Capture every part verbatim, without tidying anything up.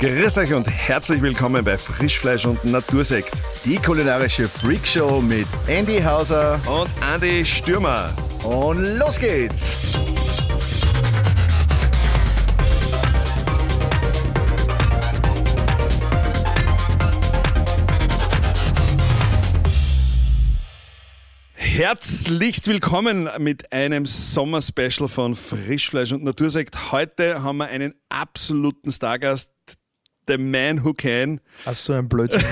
Grüß euch und herzlich willkommen bei Frischfleisch und Natursekt. Die kulinarische Freakshow mit Andy Hauser und Andi Stürmer. Und los geht's! Herzlichst willkommen mit einem Sommer-Special von Frischfleisch und Natursekt. Heute haben wir einen absoluten Stargast, the man who can. Ach so, ein Blödsinn.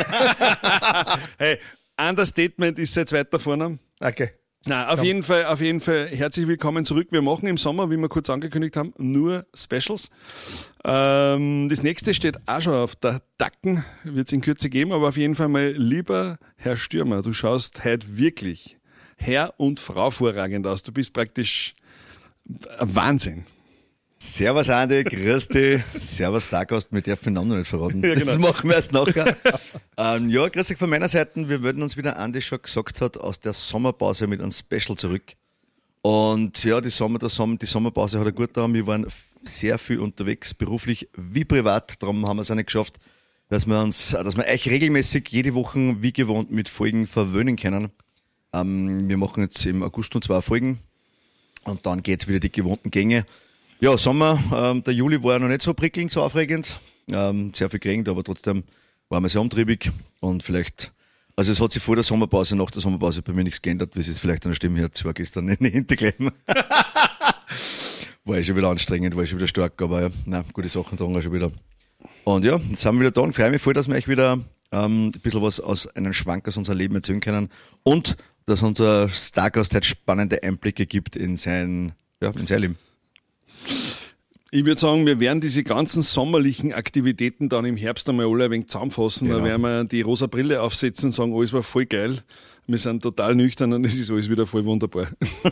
Hey, Understatement ist jetzt weiter vorne. Okay. Na, auf Komm. jeden Fall, auf jeden Fall herzlich willkommen zurück. Wir machen im Sommer, wie wir kurz angekündigt haben, nur Specials. Ähm, das nächste steht auch schon auf der Dacken, wird es in Kürze geben, aber auf jeden Fall mal, lieber Herr Stürmer, du schaust heute wirklich Herr und Frau vorragend aus. Du bist praktisch ein Wahnsinn. Servus Andi, grüß dich. Servus Stargast, wir dürfen den Namen noch nicht verraten. Ja, genau. Das machen wir erst nachher. ähm, ja, grüß dich von meiner Seite. Wir würden uns, wie der Andi schon gesagt hat, aus der Sommerpause mit einem Special zurück. Und ja, die, Sommer, der Sommer, die Sommerpause hat er gut getan. Wir waren sehr viel unterwegs, beruflich wie privat. Darum haben wir es auch nicht geschafft, dass wir uns, dass wir euch regelmäßig jede Woche wie gewohnt mit Folgen verwöhnen können. Ähm, wir machen jetzt im August noch zwei Folgen und dann geht's wieder die gewohnten Gänge. Ja, Sommer, ähm, der Juli war noch nicht so prickelnd, so aufregend. Ähm, sehr viel geregnet, aber trotzdem waren wir sehr umtriebig und vielleicht, also es hat sich vor der Sommerpause, nach der Sommerpause bei mir nichts geändert, wie es jetzt vielleicht an der Stimme hört. Ich war gestern nicht hinterklemmen. War eh schon wieder anstrengend, war eh schon wieder stark, aber ja, nein, gute Sachen tragen wir schon wieder. Und ja, jetzt sind wir wieder da und freue mich voll, dass wir euch wieder ähm, ein bisschen was aus einem Schwank aus unserem Leben erzählen können und dass unser Stargast halt spannende Einblicke gibt in sein, ja, in sein Leben. Ich würde sagen, wir werden diese ganzen sommerlichen Aktivitäten dann im Herbst einmal alle ein wenig zusammenfassen. Genau. Da werden wir die rosa Brille aufsetzen und sagen, alles war voll geil. Wir sind total nüchtern und es ist alles wieder voll wunderbar.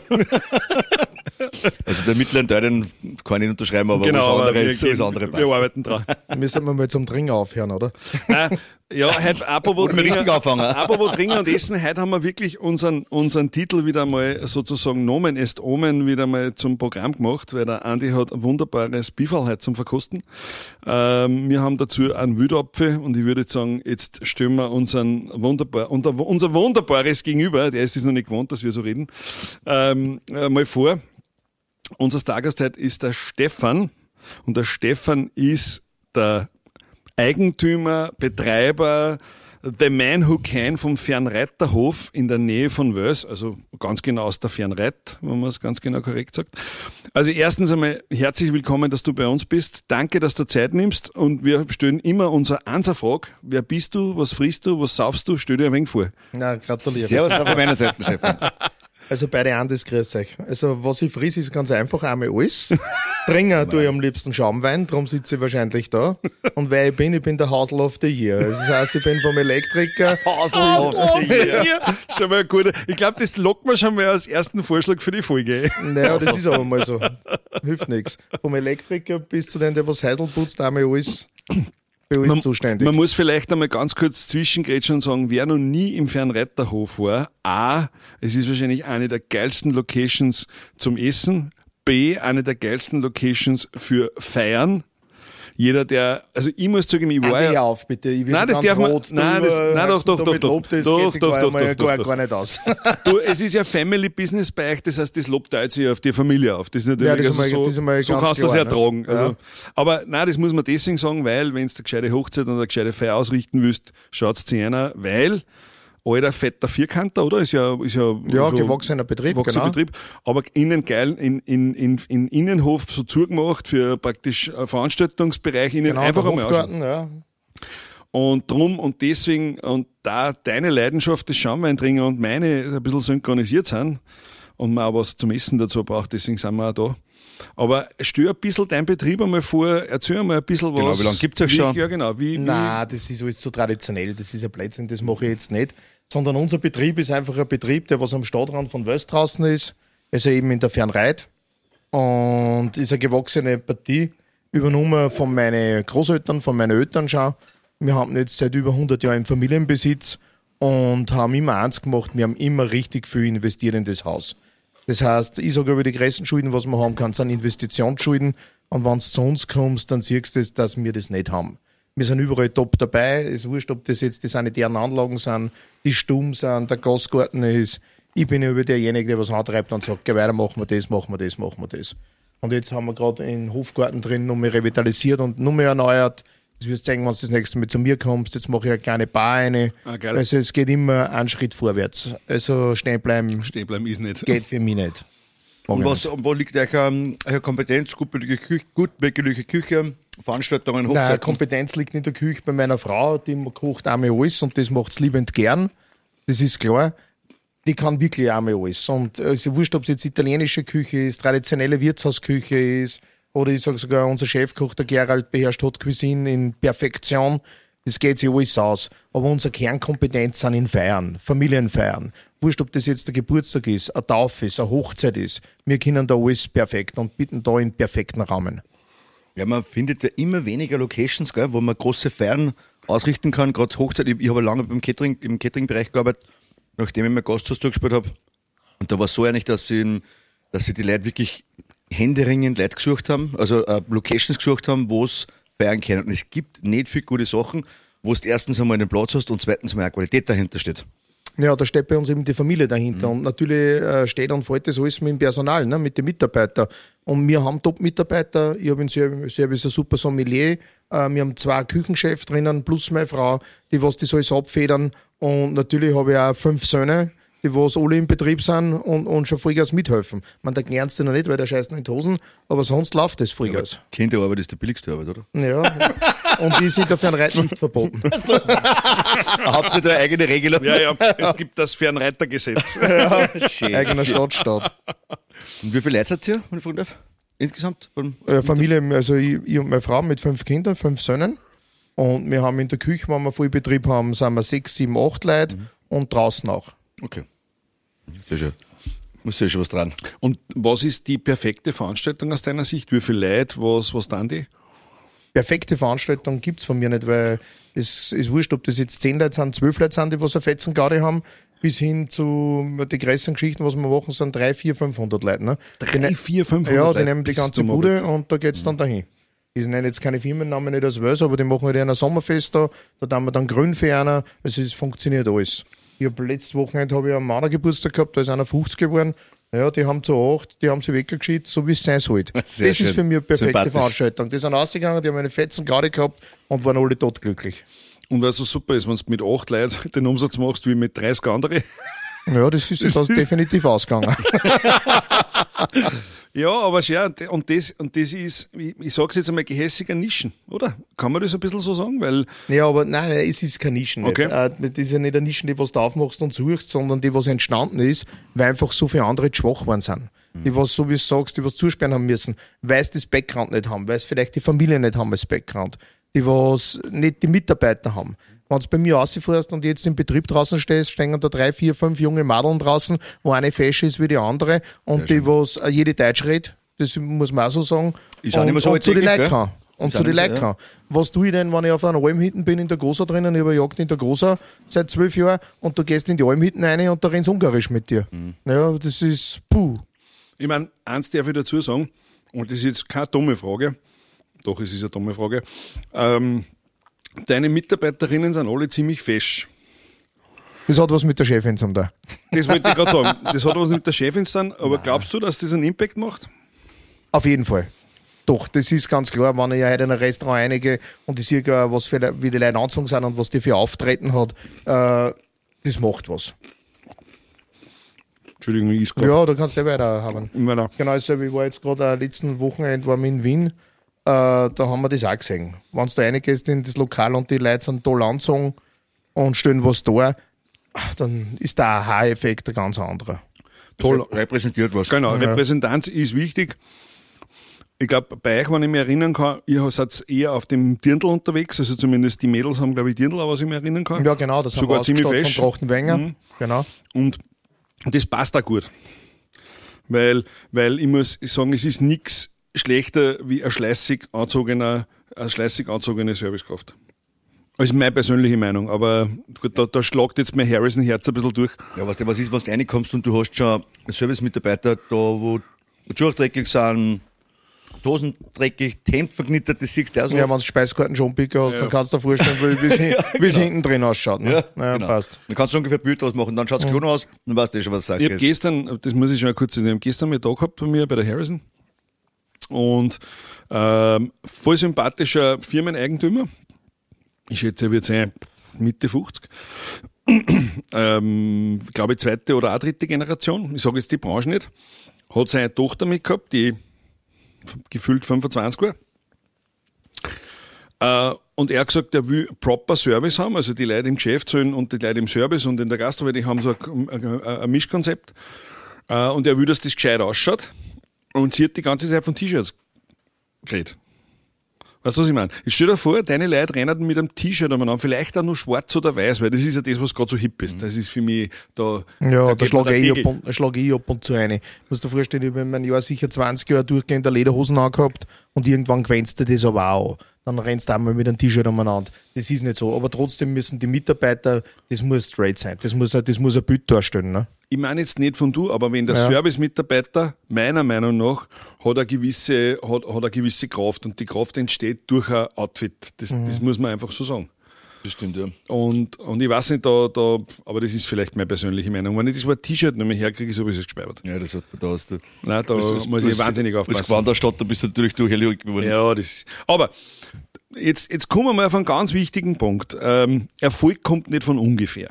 Also der mittleren Teil, den kann ich nicht unterschreiben, aber genau, alles andere wir, ist alles andere passt. Wir arbeiten dran. Müssen wir mal zum Trinken aufhören, oder? Nein, ja, heute apropos Trinken, apropos Trinken und Essen, heute haben wir wirklich unseren, unseren Titel wieder mal sozusagen Nomen est Omen wieder mal zum Programm gemacht, weil der Andi hat ein wunderbares Bifal heute zum Verkosten. Ähm, wir haben dazu einen Wildapfel und ich würde sagen, jetzt stellen wir unseren wunderbar, unser, unser wunderbares Gegenüber, der ist es noch nicht gewohnt, dass wir so reden, ähm, äh, mal vor. Unser Stargast heute ist der Stefan und der Stefan ist der Eigentümer, Betreiber, the man who can vom Fernreiterhof in der Nähe von Wels, also ganz genau aus der Fernreit, wenn man es ganz genau korrekt sagt. Also erstens einmal herzlich willkommen, dass du bei uns bist. Danke, dass du Zeit nimmst und wir stellen immer unsere Answerfrage. Wer bist du, was frisst du, was saufst du? Stell dir ein wenig vor. Na, gratuliere. Servus auf meiner Seite, Stefan. Also beide Andes, grüß euch. Also was ich friss, ist ganz einfach einmal alles. Trinken tue ich am liebsten Schaumwein, darum sitze ich wahrscheinlich da. Und wer ich bin, ich bin der Hausl of the Year. Also das heißt, ich bin vom Elektriker. Hausl of the Year. Schon mal gut. Ich glaube, das lockt man schon mal als ersten Vorschlag für die Folge. Naja, das ist aber mal so. Hilft nichts. Vom Elektriker bis zu dem, der was Häusl putzt, einmal alles. Für alles Man, zuständig. man muss vielleicht einmal ganz kurz zwischengrätschen und sagen, wer noch nie im Fernreiterhof war, A, es ist wahrscheinlich eine der geilsten Locations zum Essen, B, eine der geilsten Locations für Feiern. Jeder, der, also ich muss sagen, ich war Andi, ja... auf, bitte. Ich will Nein, das ganz darf man- rot. nein, Du, das- äh, nein, doch, heißt, doch, damit doch, Lob, das doch, geht sich doch, gar, doch, mal doch, gar, doch, gar nicht aus. Du, es ist ja Family Business bei euch, das heißt, das Lob teilt sich auf die Familie auf. Das ist natürlich Ja, das ist also einmal- so, das ist einmal so ganz kannst du das klar, ertragen. ne? Also, Ja. aber nein, das muss man deswegen sagen, weil, wenn du eine gescheite Hochzeit und eine gescheite Feier ausrichten willst, schaut's zu einer, weil alter, fetter Vierkanter, oder? Ist ja, ist ja, Ja, so gewachsener Betrieb, gewachsener genau. Betrieb. Aber innen geil, in, in, in, in Innenhof so zugemacht für praktisch einen Veranstaltungsbereich, innen Genau, einfach der einmal anschauen. Hofgarten, ja. Und drum und deswegen, und da deine Leidenschaft des Schaumweintrinken und meine ein bisschen synchronisiert sind und man auch was zum Essen dazu braucht, deswegen sind wir auch da. Aber stell ein bisschen deinen Betrieb einmal vor, erzähl mal ein bisschen was. Genau, wie lange gibt's euch wie, schon? Ja, genau. Wie, wie, Nein, das ist alles zu traditionell, das ist ein Blödsinn, das mache ich jetzt nicht. Sondern unser Betrieb ist einfach ein Betrieb, der was am Stadtrand von Wels draußen ist, also eben in der Fernreit und ist eine gewachsene Partie, übernommen von meinen Großeltern, von meinen Eltern schon. Wir haben jetzt seit über hundert Jahren im Familienbesitz und haben immer eins gemacht, wir haben immer richtig viel investiert in das Haus. Das heißt, ich sage über die größten Schulden, was man haben kann, sind Investitionsschulden, Und wenn du zu uns kommst, dann siehst du, dass wir das nicht haben. Wir sind überall top dabei. Es ist wurscht, ob das jetzt die sanitären Anlagen sind, die Stumm sind, der Gasgarten ist. Ich bin ja über derjenige, der was antreibt und sagt, geh weiter, machen wir das, machen wir das, machen wir das. Und jetzt haben wir gerade den Hofgarten drin nochmal revitalisiert und nochmal erneuert. Das wirst du zeigen, wenn du das nächste Mal zu mir kommst. Jetzt mache ich eine kleine Bar rein. Ah, also es geht immer einen Schritt vorwärts. Also stehen bleiben, stehen bleiben ist nicht. Geht für mich nicht. Und was, und wo liegt eure, eure Kompetenz? Gut bürgerliche Küche, gut bürgerliche Küche, Veranstaltungen, Hochzeiten? Nein, Kompetenz liegt nicht in der Küche bei meiner Frau. Die kocht einmal alles und das macht sie liebend gern. Das ist klar. Die kann wirklich einmal alles. Und es ist wurscht, ob es jetzt italienische Küche ist, traditionelle Wirtshausküche ist, oder ich sage sogar, unser Chefkoch, der Gerald, beherrscht Haute Cuisine in Perfektion. Das geht sich alles aus. Aber unsere Kernkompetenz sind in Feiern, Familienfeiern. Wurscht, ob das jetzt der Geburtstag ist, eine Taufe ist, eine Hochzeit ist. Wir können da alles perfekt und bieten da im perfekten Rahmen. Ja, man findet ja immer weniger Locations, gell, wo man große Feiern ausrichten kann. Gerade Hochzeit, ich, ich habe lange beim Catering, im Catering-Bereich gearbeitet, nachdem ich mein Gasthaus durchgespielt habe. Und da war es so eigentlich, dass sie, dass sie die Leute wirklich händeringend Leute gesucht haben, also äh, Locations gesucht haben, wo es feiern können. Und es gibt nicht viele gute Sachen, wo du erstens einmal einen Platz hast und zweitens mal eine Qualität dahinter steht. Ja, da steht bei uns eben die Familie dahinter. Mhm. Und natürlich äh, steht und fällt das alles mit dem Personal, ne, mit den Mitarbeitern. Und wir haben Top-Mitarbeiter. Ich habe im Service ein super Sommelier. Äh, wir haben zwei Küchenchefs drinnen, plus meine Frau, die was das alles abfedern. Und natürlich habe ich auch fünf Söhne, die was alle im Betrieb sind und, und schon Vollgas mithelfen. Man, der lernst du noch nicht, weil der scheißt noch in die Hosen, aber sonst läuft das Vollgas. Ja, Kinderarbeit ist die billigste Arbeit, oder? Ja, und die sind dafür ein Reiten nicht verboten. Habt ihr da eine eigene Regelung? Ja, ja, es gibt das Fernreitergesetz. Ja, schön, eigener Stadtstaat. Und wie viele Leute seid ihr, wenn ich fragen darf? Insgesamt? Ja, Familie, also ich, ich und meine Frau mit fünf Kindern, fünf Söhnen. Und wir haben in der Küche, wenn wir Vollbetrieb haben, sind wir sechs, sieben, acht Leute mhm. und draußen auch. Okay. Sehr schön. Muss ja schon was dran. Und was ist die perfekte Veranstaltung aus deiner Sicht? Wie viele Leute, was, was dann die? Perfekte Veranstaltung gibt es von mir nicht, weil es ist wurscht, ob das jetzt zehn Leute sind, zwölf Leute sind, die was eine Fetzengarde haben, bis hin zu die größeren Geschichten, was wir machen, sind drei, vier, fünfhundert Leute. Ne? drei, vier, fünfhundert Ja, Leute die nehmen die ganze Bude und da geht's mhm. dann dahin. Ich nenne jetzt keine Firmennamen nicht als Wels, aber die machen halt ein Sommerfest da, da haben wir dann Grün für einer, also es funktioniert alles. Ich habe letztes Wochenende habe ich einen Mannergeburtstag gehabt, da ist einer fünfzig geworden. Ja, die haben zu acht, die haben sie weggeschickt, so wie es sein sollte. Sehr das schön. Ist für mich eine perfekte Veranstaltung. Die sind rausgegangen, die haben eine Fetzen gerade gehabt und waren alle totglücklich. Und was so super ist, wenn du mit acht Leuten den Umsatz machst wie mit dreißig andere. Ja, das ist jetzt also definitiv ausgegangen. Ja, aber schön, und das, und das ist, ich, ich sage es jetzt einmal, gehässiger Nischen, oder? Kann man das ein bisschen so sagen? Weil ja, aber nein, nein, es ist keine Nischen. Okay. Nicht. Das ist ja nicht eine Nischen, die was du aufmachst und suchst, sondern die, was entstanden ist, weil einfach so viele andere schwach geworden sind. Mhm. Die, was, so wie du sagst, die was zusperren haben müssen, weil sie das Background nicht haben, weil sie vielleicht die Familie nicht haben als Background, die was nicht die Mitarbeiter haben. Wenn du bei mir rausfährst und jetzt im Betrieb draußen stehst, stehen da drei, vier, fünf junge Madeln draußen, wo eine fesch ist wie die andere und ja, die, was jede Deutsch redet, das muss man auch so sagen, ist auch nicht mehr so und zu den Leuten kann. Und zu den Leuten kann. Was tue ich denn, wenn ich auf einer Alm hinten bin in der Großau drinnen, ich habe Jagd in der Großau seit zwölf Jahren und du gehst in die Alm hinten rein und da rennst Ungarisch mit dir. Mhm. Ja, das ist puh. Ich meine, eins darf ich dazu sagen, und das ist jetzt keine dumme Frage, doch, es ist eine dumme Frage, ähm, deine Mitarbeiterinnen sind alle ziemlich fesch. Das hat was mit der Chefin zu tun. Das wollte ich gerade sagen. Das hat was mit der Chefin zu tun, aber Nein. Glaubst du, dass das einen Impact macht? Auf jeden Fall. Doch, das ist ganz klar, wenn ich ja heute in ein Restaurant einige und ich sehe, was für, wie die Leute angezogen sind und was die für Auftreten hat, äh, das macht was. Entschuldigung, ich ist gerade. Ja, da kannst du weiter haben. Weiter. Genau, also ich war jetzt gerade letzten Wochenende waren wir in Wien, äh, da haben wir das auch gesehen. Wenn du da reingehst in das Lokal und die Leute sind toll angezogen und stellen was da, dann ist der Aha-Effekt ein ganz anderer. Toll. Repräsentiert was. Genau, ja. Repräsentanz ist wichtig. Ich glaube, bei euch, wenn ich mich erinnern kann, ihr seid eher auf dem Dirndl unterwegs, also zumindest die Mädels haben, glaube ich, Dirndl, was ich mich erinnern kann. Ja, genau, das sogar haben wir ziemlich fesch. Von Trachtenwenger. Mhm. Genau. Und das passt auch gut. Weil, weil ich muss sagen, es ist nichts schlechter wie ein schleißig anzogener, eine schleißig anzogene Servicekraft. Das ist meine persönliche Meinung, aber gut, da, da schlagt jetzt mein Harrison-Herz ein bisschen durch. Ja, weißt du, was ist, wenn du reinkommst und du hast schon Service-Mitarbeiter da, wo durchdreckig sind, Hosen dreckig, Hemd verknittert, das siehst du auch so. Ja, wenn du Speiskarten schon picker hast, Ja. dann kannst du dir vorstellen, wie es ja, genau. hinten drin ausschaut. Ne? Ja, Ja, genau. passt. Dann kannst du ungefähr Bild ausmachen, dann schaut es klein aus, dann weißt du schon, was Sache Ich habe ist. gestern, das muss ich schon mal kurz sagen, ich habe gestern einen Tag gehabt bei mir bei der Harrison und ähm, voll sympathischer Firmeneigentümer. Ich schätze, er wird sein Mitte fünfzig. ähm, glaube ich, zweite oder auch dritte Generation. Ich sage jetzt die Branche nicht. Hat seine Tochter mitgehabt, die gefühlt fünfundzwanzig war. Äh, und er hat gesagt, er will proper Service haben, also die Leute im Geschäft sollen und die Leute im Service und in der Gastro, die haben so ein, ein, ein Mischkonzept. Äh, und er will, dass das gescheit ausschaut. Und sie hat die ganze Zeit von T-Shirts geredet. Weißt du, was ich meine? Ich stell dir vor, deine Leute rennen mit einem T-Shirt umeinander, vielleicht auch nur schwarz oder weiß, weil das ist ja das, was gerade so hip ist. Das ist für mich da. Ja, da, da geht mir schlage der ich, Pegel. ab und- schlag ich ab und zu ein. Du musst dir vorstellen, ich habe in meinem Jahr sicher zwanzig Jahre durchgehend Lederhosen angehabt und irgendwann gewöhnst du das aber auch an. Dann rennst du einmal mit einem T-Shirt umeinander. Das ist nicht so. Aber trotzdem müssen die Mitarbeiter, das muss straight sein. Das muss, ein- das muss ein Bild darstellen. Ne? Ich meine jetzt nicht von du, aber wenn der Ja. Service-Mitarbeiter, meiner Meinung nach, hat eine gewisse, hat, hat eine gewisse Kraft und die Kraft entsteht durch ein Outfit. Das, Mhm. das muss man einfach so sagen. Das stimmt, ja. Und, und ich weiß nicht, da, da, aber das ist vielleicht meine persönliche Meinung. Wenn ich das Wort T-Shirt nicht mehr herkriege, so wie es gespeichert. Ja, das hat, da hast du. Nein, da Das- das- muss ich das- wahnsinnig Als aufpassen. Wanderstadt, da bist du natürlich durchhellrig geworden. Ja, das. Aber jetzt, jetzt kommen wir mal auf einen ganz wichtigen Punkt. Ähm, Erfolg kommt nicht von ungefähr.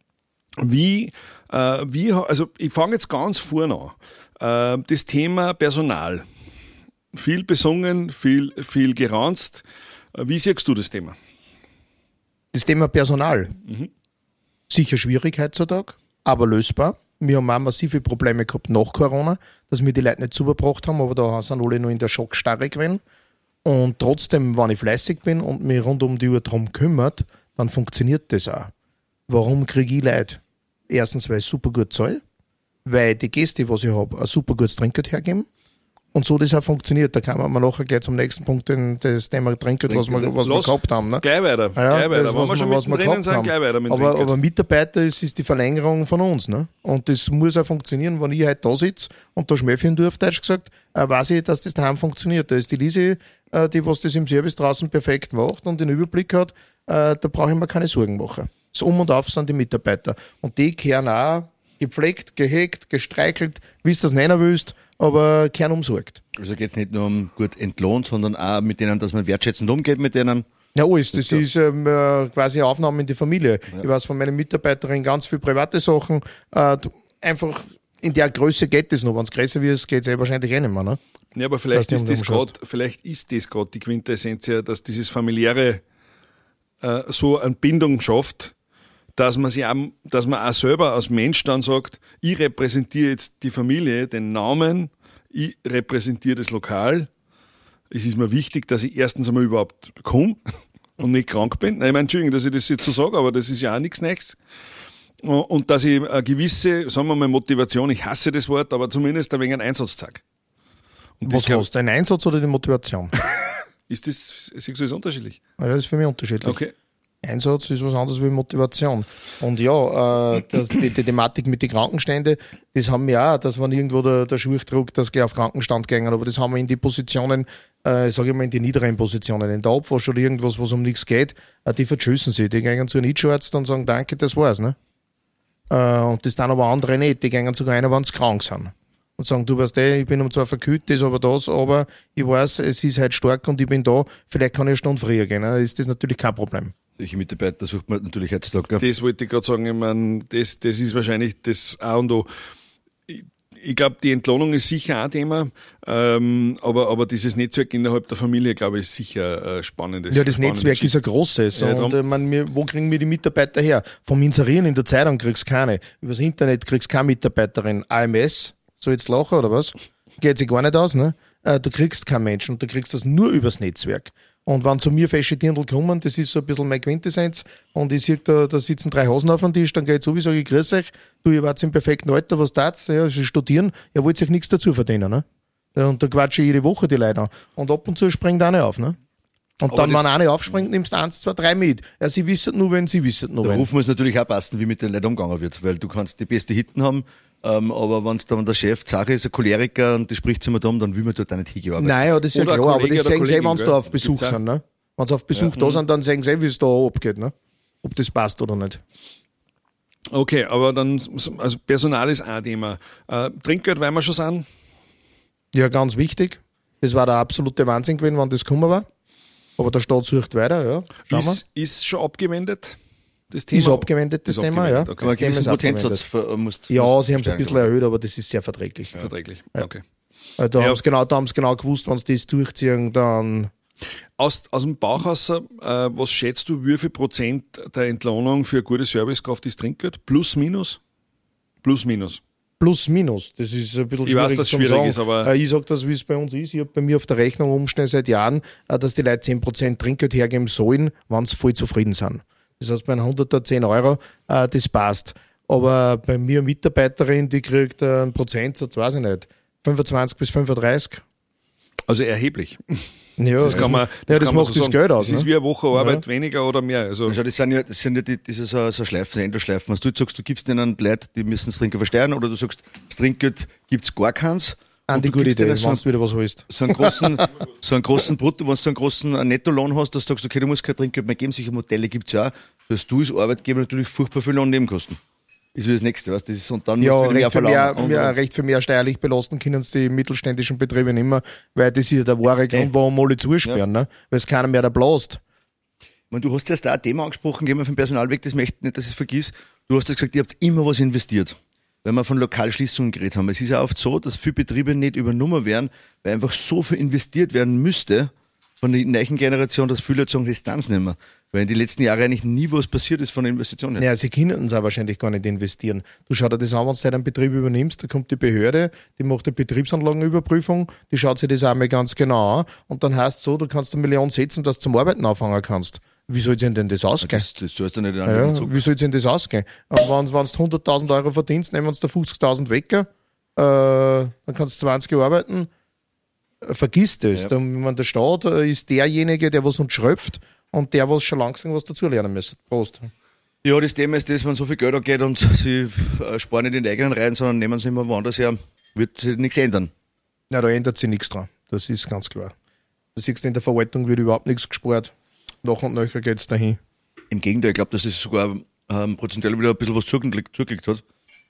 Wie, äh, wie, also ich fange jetzt ganz vorne an. Äh, das Thema Personal. Viel besungen, viel, viel geranzt. Äh, Wie siehst du das Thema? Das Thema Personal. Sicher schwierig heutzutage, aber lösbar. Wir haben auch massive Probleme gehabt nach Corona, dass wir die Leute nicht zugebracht haben, aber da sind alle noch in der Schockstarre gewesen. Und trotzdem, wenn ich fleißig bin und mich rund um die Uhr drum kümmert, dann funktioniert das auch. Warum kriege ich Leute? Erstens, weil ich super gut zahle, weil die Gäste, was ich habe, ein super gutes Trinkgeld hergeben. Und so das auch funktioniert. Da kann man mal nachher gleich zum nächsten Punkt in das Thema Trinkgeld, was wir, was wir Los, gehabt haben. Ne? Gleich weiter, Ja, gleich weiter. das, Wenn was wir schon wir- was wir mittendrin gehabt sind, haben. gleich weiter mit dem aber, Trinkgeld. aber Mitarbeiter ist, ist die Verlängerung von uns. Ne? Und das muss auch funktionieren, wenn ich heute da sitze und da schmäfeln darf, Deutsch gesagt, äh, weiß ich, dass das daheim funktioniert. Da ist die Lise, äh, die was das im Service draußen perfekt macht und den Überblick hat, äh, da brauche ich mir keine Sorgen machen. Das Um und Auf sind die Mitarbeiter. Und die kehren auch gepflegt, gehegt, gestreichelt, wie du das nennen willst, aber kehren umsorgt. Also geht es nicht nur um gut entlohnt, sondern auch mit denen, dass man wertschätzend umgeht mit denen. Ja, alles. Das ist ähm, äh, quasi eine Aufnahme in die Familie. Ich weiß von meinen Mitarbeiterinnen ganz viele private Sachen. Äh, du- einfach in der Größe geht es noch. Wenn es größer wird, geht es eh wahrscheinlich eh nicht mehr. Ne? Ja, aber vielleicht Dass ist du das umschaust. gerade, vielleicht ist das gerade die Quintessenz, ja, dass dieses familiäre äh, so eine Bindung schafft, dass man sich auch, dass man auch selber als Mensch dann sagt, ich repräsentiere jetzt die Familie, den Namen, ich repräsentiere das Lokal. Es ist mir wichtig, dass ich erstens einmal überhaupt komme und nicht krank bin. Nein, ich meine, Entschuldigung, dass ich das jetzt so sage, aber das ist ja auch nichts Nächstes. Und dass ich eine gewisse, sagen wir mal, Motivation, ich hasse das Wort, aber zumindest ein wenig einen Einsatz zeige. Und das Was glaub- hast du? Den Einsatz oder die Motivation? Ist das, siehst du, ist unterschiedlich? Ja, das ist für mich unterschiedlich. Okay. Einsatz ist was anderes wie Motivation. Und ja, äh, das, die, die Thematik mit den Krankenständen, das haben wir auch, dass wenn irgendwo der, der Schuh druckt, dass gleich auf Krankenstand gehen. Aber das haben wir in die Positionen, äh, sage ich mal, in die niederen Positionen. In der Abwasch oder irgendwas, was um nichts geht, äh, die verschüssen sich. Die gehen zu einem Hitscharzt und sagen, danke, das war's. Ne? Äh, und das dann aber andere nicht. Die gehen sogar einer, wenn sie krank sind. Und sagen, du weißt eh, ich bin um zwar verkühlt, das aber das, aber ich weiß, es ist halt stark und ich bin da, vielleicht kann ich eine Stunde früher gehen. Dann ist das natürlich kein Problem. Solche Mitarbeiter sucht man natürlich heutzutage. Das wollte ich gerade sagen, ich meine, das, das ist wahrscheinlich das A und O. Ich, ich glaube, die Entlohnung ist sicher ein Thema, ähm, aber, aber dieses Netzwerk innerhalb der Familie, glaube ich, ist sicher ein spannendes. Ja, das spannendes Netzwerk ist ein großes. Ja, und drum- äh, man, wir, wo kriegen wir die Mitarbeiter her? Vom Inserieren in der Zeitung kriegst du keine. Übers Internet kriegst du keine Mitarbeiterin. A M S, so jetzt lachen oder was? Geht sich gar nicht aus, ne? Äh, du kriegst keinen Menschen und du kriegst das nur übers Netzwerk. Und wenn zu mir feste Dirndl kommen, das ist so ein bisschen meine Quintessenz, und ich sehe, da, da sitzen drei Hasen auf dem Tisch, dann geht sowieso, ich grüß euch, du, ihr wart im perfekten Alter, was tat's? Ja, sie studieren, ja, wollt euch nichts dazu verdienen, ne? Ja, und da quatsche ich jede Woche die Leute an. Und ab und zu springt einer auf, ne? Und aber dann, wenn einer aufspringt, nimmst du eins, zwei, drei mit. Ja, sie wissen nur, wenn sie wissen nur, wenn. Der Ruf muss natürlich auch passen, wie mit den Leuten umgegangen wird, weil du kannst die beste Hitten haben, ähm, aber wenn dann der Chef, Sache ist ein Choleriker und die spricht sich immer da um, dann will man dort auch nicht hingehen. Nein, ja, das ist oder ja klar, aber das sehen sie, wenn sie da auf Besuch sind. Ne? Wenn sie auf Besuch ja. da sind, dann sehen sie, wie es da abgeht, ne? Ob das passt oder nicht. Okay, aber dann, also Personal ist ein Thema. Äh, Trinkgeld, weil wir schon sind? Ja, ganz wichtig. Das war der absolute Wahnsinn gewesen, wann das gekommen war. Aber der Staat sucht weiter, ja. Schauen ist, wir. ist schon abgewendet, das Thema? Ist abgewendet, das ist Thema, abgewendet, ja. Okay. Aber gewissen Prozentsatz ver- musst, Ja, musst sie haben es ein bisschen erhöht, aber das ist sehr verträglich. Ja. Verträglich, ja. okay. Da ja. haben sie genau, da haben sie genau gewusst, wenn sie das durchziehen, dann... Aus, aus dem Bauch raus, äh, was schätzt du, wie viel Prozent der Entlohnung für eine gute Servicekraft ist Trinkgeld? Plus, minus? Plus, minus. Plus, minus. Das ist ein bisschen ich schwierig weiß, dass zu schwierig sagen. Ist, aber ich sage das, wie es bei uns ist. Ich habe bei mir auf der Rechnung umstehen seit Jahren, dass die Leute zehn Prozent Trinkgeld hergeben sollen, wenn sie voll zufrieden sind. Das heißt, bei einem Hunderter zehn Euro, das passt. Aber bei mir eine Mitarbeiterin, die kriegt einen Prozentsatz, weiß ich nicht, fünfundzwanzig bis fünfunddreißig. Also erheblich. Ja, das kann man, das, ja, das kann man macht so das sagen. Geld aus. Das ist ne? wie eine Woche Arbeit, ja. weniger oder mehr. Also also das sind ja, das sind ja die, diese so, so Schleifen, Enderschleifen. Was du jetzt sagst, du gibst denen Leute, die müssen das Trinkgeld versteuern, oder du sagst, das Trinkgeld gibt's gar keins. An die gute Idee, wenn so, du wieder was holst. So einen großen, so einen großen Brutto, wenn du so einen großen Nettolohn hast, dass du sagst, okay, du musst kein Trinkgeld mehr geben, solche Modelle gibt's ja auch, dass du als Arbeitgeber natürlich furchtbar viel Lohnnebenkosten. Ist wie das Nächste, weißt du? Das ist, und dann ja, musst du wieder recht für, mehr mehr, mehr, recht für mehr steuerlich belasten können es die mittelständischen Betriebe nicht mehr, weil das ist ja der wahre Grund, warum alle zusperren, ja. ne? Weil es keiner mehr da blast. Man, du hast erst da ein Thema angesprochen, gehen wir vom Personal weg, das möchte ich nicht, dass ich es vergiss. Du hast ja gesagt, ihr habt immer was investiert, weil wir von Lokalschließungen geredet haben. Es ist ja oft so, dass viele Betriebe nicht übernommen werden, weil einfach so viel investiert werden müsste von der neuen Generation, dass viele sagen, Distanz nicht mehr. Weil in den letzten Jahren eigentlich nie was passiert ist von der Investition her. Ja, sie können es auch wahrscheinlich gar nicht investieren. Du schau dir das an, wenn du einen Betrieb übernimmst, da kommt die Behörde, die macht eine Betriebsanlagenüberprüfung, die schaut sich das einmal ganz genau an und dann heißt es so, du kannst eine Million setzen, dass du zum Arbeiten anfangen kannst. Wie soll denn denn das ausgehen? Das, das sollst du nicht ja, wie soll denn das ausgehen? Und wenn, wenn du hunderttausend Euro verdienst, nehmen wir uns da fünfzigtausend weg, äh, dann kannst du zwanzig Jahre arbeiten. Vergiss das. Ja. Dann, wenn der Staat ist derjenige, der was uns schröpft und der, was schon langsam was dazulernen müsste. Prost. Ja, das Thema ist das, wenn so viel Geld angeht und sie sparen nicht in die eigenen Reihen, sondern nehmen sie immer woanders her, wird sich nichts ändern. Ja, da ändert sich nichts dran. Das ist ganz klar. Du siehst, in der Verwaltung wird überhaupt nichts gespart. Nach und nach geht es dahin. Im Gegenteil, ich glaube, dass es sogar ähm, prozentuell wieder ein bisschen was zugelegt, zugelegt hat.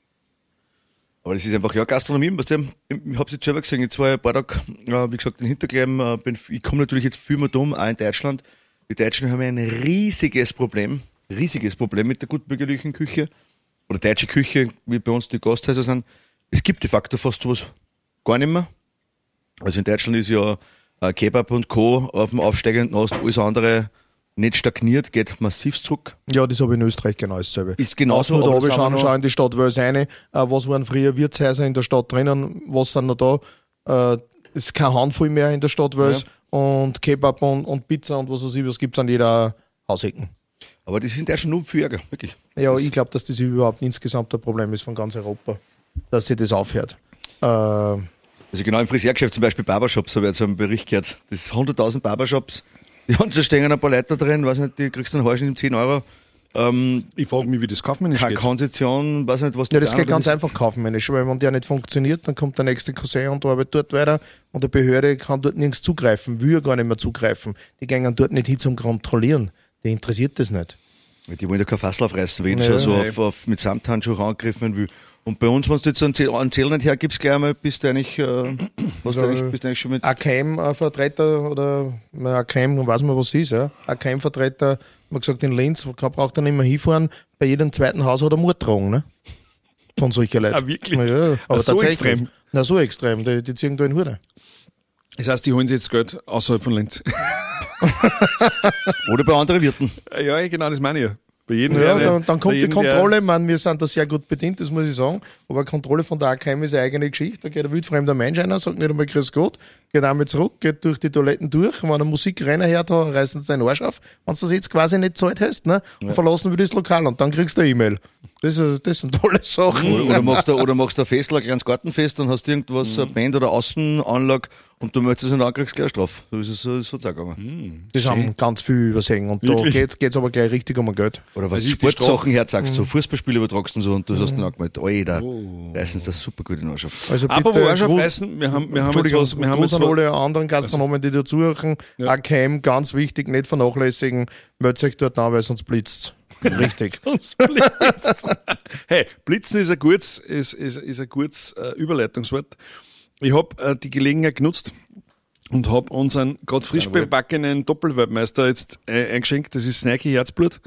Aber das ist einfach, ja, Gastronomie, was der, ich habe es jetzt selber gesehen, jetzt war ich ein paar Tage, äh, wie gesagt, in Hinterklemm, äh, bin, ich komme natürlich jetzt viel mehr dumm, auch in Deutschland. Die Deutschen haben ein riesiges Problem, riesiges Problem mit der gutbürgerlichen Küche oder deutsche Küche, wie bei uns die Gasthäuser sind. Es gibt de facto fast sowas gar nicht mehr. Also in Deutschland ist ja äh, Kebab und Co. auf dem aufsteigenden Ast, alles andere nicht stagniert, geht massiv zurück. Ja, das habe ich in Österreich genau dasselbe. Ist genauso. Da habe ich schauen, schauen in die Stadt Wels rein. Äh, was waren früher Wirtshäuser in der Stadt drinnen? Was sind noch da? Äh, es ist kein Handvoll mehr in der Stadt Wels. Ja. Und Kebab und, und Pizza und was weiß ich, was gibt es an jeder Hausecken. Aber das sind ja schon nur viel Ärger, wirklich. Ja, das ich glaube, dass das überhaupt insgesamt ein Problem ist von ganz Europa, dass sich das aufhört. Äh, also genau im Friseurgeschäft, zum Beispiel Barbershops, habe ich jetzt einen Bericht gehört. Das ist hunderttausend Barbershops. Ja, und da stehen ein paar Leute drin, weiß nicht, die kriegst du einen Haarschnitt um zehn Euro. Ähm, ich frage mich, wie das kaufmännisch keine geht. Konzession, weiß nicht, was Ja, das geht ganz einfach kaufmännisch, weil wenn der nicht funktioniert, dann kommt der nächste Cousin und arbeitet dort weiter und die Behörde kann dort nirgends zugreifen, will gar nicht mehr zugreifen. Die gehen dort nicht hin zum Kontrollieren. Die interessiert das nicht. Die wollen ja kein Fassel aufreißen, wenn ich Ja, schon so nein. auf, auf, mit Samthandschuh angegriffen will. Und bei uns, wenn du jetzt einen Zähl, einen Zähl nicht hergibst, gleich einmal, bist du eigentlich, äh, was Also, du eigentlich, bist du eigentlich schon mit... A K M-Vertreter oder A K M, dann weiß man, was es ist. Ja. A K M-Vertreter, man gesagt, in Linz braucht er nicht mehr hinfahren, bei jedem zweiten Haus hat er Mordtragen, ne? Von solchen Leuten. Ah, wirklich? Ja, aber so tatsächlich. extrem? Na, so extrem. Die, die ziehen da in Hure. Das heißt, die holen sich jetzt Geld außerhalb von Linz. Oder bei anderen Wirten. Ja, genau, das meine ich ja. Bei jedem, Ja, der- dann, dann bei kommt die jedem, der- Kontrolle. Man, wir sind da sehr gut bedient, das muss ich sagen. Aber eine Kontrolle von der A K M ist eine eigene Geschichte. Da geht ein wildfremder Mensch rein, sagt nicht einmal Grüß Gott, geht einmal zurück, geht durch die Toiletten durch. Wenn er Musik reinhört, dann reißen sie den Arsch auf. Wenn du das jetzt quasi nicht zahlt hast, ne? Und verlassen wir das Lokal und dann kriegst du eine E-Mail. Das, ist, das sind tolle Sachen. Oder, oder machst du, oder machst du ein Fest, ein kleines Gartenfest und hast irgendwas, eine Band oder Außenanlage und du möchtest es und dann kriegst du gleich eine Strafe. So ist es so, so gegangen. Hm, das schön. Haben ganz viel übersehen und wirklich? Da geht es aber gleich richtig um Geld. Oder was Sportsachen herzagst, mhm. so Fußballspiele übertragst und so und du mhm. hast dann angemeldet, Alter, oh. reißen das super gut in Arschaf. Also aber wo Arschaf reißen, wir haben, wir haben jetzt was, wir haben jetzt alle anderen Gastronomen, die dazuhören, ja. A K M, ganz wichtig, nicht vernachlässigen, meldet euch dort an, weil sonst blitzt. Richtig. Hey, blitzen ist ein gutes, ist, ist, ist ein gutes äh, Überleitungswort. Ich habe äh, die Gelegenheit genutzt und habe unseren gerade frisch bebackenen Doppelweltmeister jetzt äh, eingeschenkt. Das ist Snike Herzblut.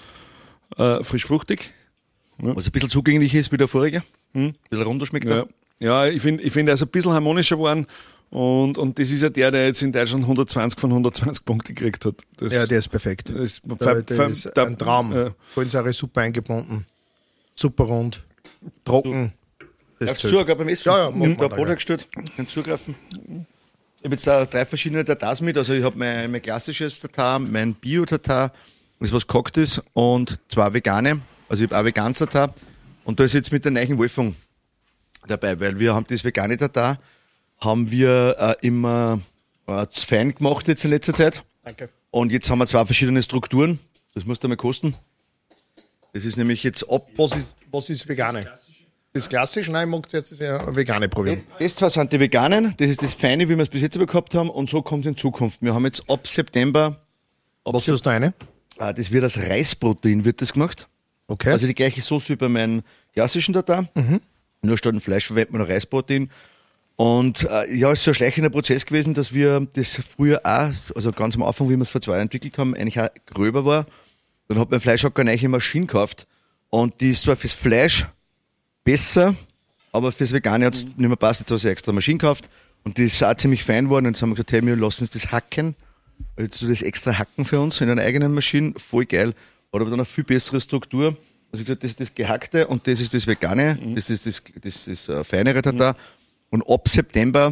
Äh, frisch fruchtig. Ja. Was ein bisschen zugänglich ist wie der vorige. Hm? Ein bisschen runder schmeckt ja. ja, ich finde, ich find, er ist ein bisschen harmonischer geworden. Und, und das ist ja der, der jetzt in Deutschland hundertzwanzig von hundertzwanzig Punkte gekriegt hat. Das, ja, der ist perfekt. Das ist, der, der ist der, ein Traum. Ja. Kohlensäure super eingebunden, super rund, trocken. Darfst du sogar beim Essen? Ja, ja. Ich habe da Brot hergestellt, kann zugreifen. Ich habe jetzt da drei verschiedene Tatars mit. Also ich habe mein, mein klassisches Tatar, mein Bio-Tatar, das was gehackt ist, und zwei vegane. Also ich habe auch veganes Tatar. Und da ist jetzt mit der neuen Wolfung dabei, weil wir haben das vegane Tatar haben wir äh, immer äh, zu fein gemacht jetzt in letzter Zeit. Danke. Und jetzt haben wir zwei verschiedene Strukturen. Das musst du mal kosten. Das ist nämlich jetzt ab... Was ist, was ist vegane? Das klassische? Nein, ich mag jetzt das ja vegane probieren. Das zwar sind die veganen, das ist das Feine, wie wir es bis jetzt aber gehabt haben, und so kommt es in Zukunft. Wir haben jetzt ab September... Ab was ist da eine? Äh, das wird als Reisprotein wird das gemacht. Okay. Also die gleiche Soße wie bei meinem klassischen Tatar. Mhm. Nur statt dem Fleisch verwendet man noch Reisprotein. Und äh, ja, es ist so ein schleichender Prozess gewesen, dass wir das früher auch, also ganz am Anfang, wie wir es vor zwei Jahren entwickelt haben, eigentlich auch gröber war. Dann hat mein Fleischhacker eine neue Maschine gekauft und die ist zwar fürs Fleisch besser, aber fürs Vegane hat es mhm. nicht mehr passt. Jetzt habe ich eine extra Maschine gekauft und die ist auch ziemlich fein geworden und jetzt haben wir gesagt, hey, wir lassen uns das hacken. Jetzt so das extra Hacken für uns in einer eigenen Maschine, voll geil. Hat aber dann eine viel bessere Struktur. Also ich gesagt, das ist das Gehackte und das ist das Vegane, mhm. das ist das, das, das, das feinere Tatar. Mhm. Und ab September,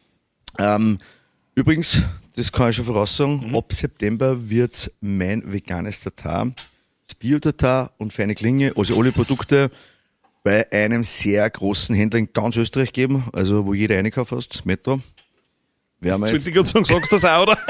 ähm, übrigens, das kann ich schon voraussagen, mhm. ab September wird mein veganes Tatar, das Bio-Tatar und feine Klinge, also alle Produkte bei einem sehr großen Händler in ganz Österreich geben, also wo jeder einkauft hast, Metro. Jetzt sagst du das auch, oder?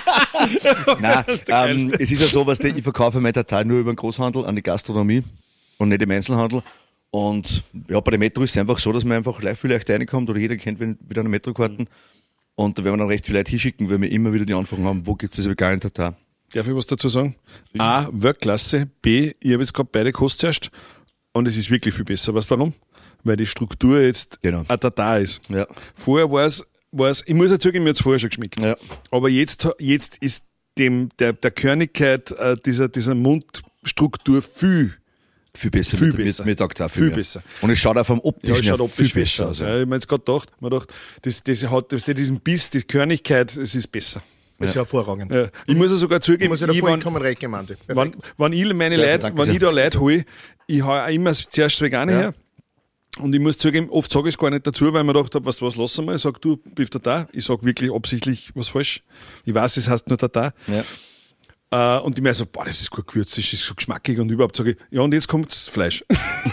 Nein, ähm, es ist ja so, was ich verkaufe mein Tatar nur über den Großhandel an die Gastronomie und nicht im Einzelhandel. Und ja, bei der Metro ist es einfach so, dass man einfach live viel leicht reinkommt oder jeder kennt wieder eine Metrokarten. Und da werden wir dann recht viel Leute hinschicken, weil wir immer wieder die Anfragen haben, wo gibt es das vegane Tatar. Darf ich was dazu sagen? A, Workklasse, B, ich habe jetzt gerade beide gekostet zuerst und es ist wirklich viel besser. Weißt du warum? Weil die Struktur jetzt genau. ein Tatar ist. Ja. Vorher war es, war es, ich muss ja zugeben, mir hat es vorher schon geschmeckt. Ja. Aber jetzt, jetzt ist dem, der, der Körnigkeit äh, dieser, dieser Mundstruktur viel Viel besser. Viel mit, besser. Mit, mit viel, viel ja. besser. Und es schaut auch vom optischen ja, es schaut her optisch viel besser aus. Ja. Ja, ich habe jetzt gerade gedacht, man gedacht, das, das hat das, diesen Biss, die Körnigkeit, es ist besser. Das ist ja hervorragend. Ja. Ich muss ja sogar zugeben, ich muss ja da vollkommen recht, Mann. Wenn, wenn ich meine Leute, wenn ich da Leute hole, ich hau auch immer zuerst Veganer ja. her. Und ich muss zugeben, oft sage ich es gar nicht dazu, weil ich mir gedacht habe, was, was lassen wir? Ich sage, du, Beef Tatar. Ich sage wirklich absichtlich was falsch. Ich weiß, es heißt nur Tatar. Ja. Uh, und die mir so, boah, das ist gut gewürzt, das ist so geschmackig und überhaupt sage ich, ja, und jetzt kommt das Fleisch.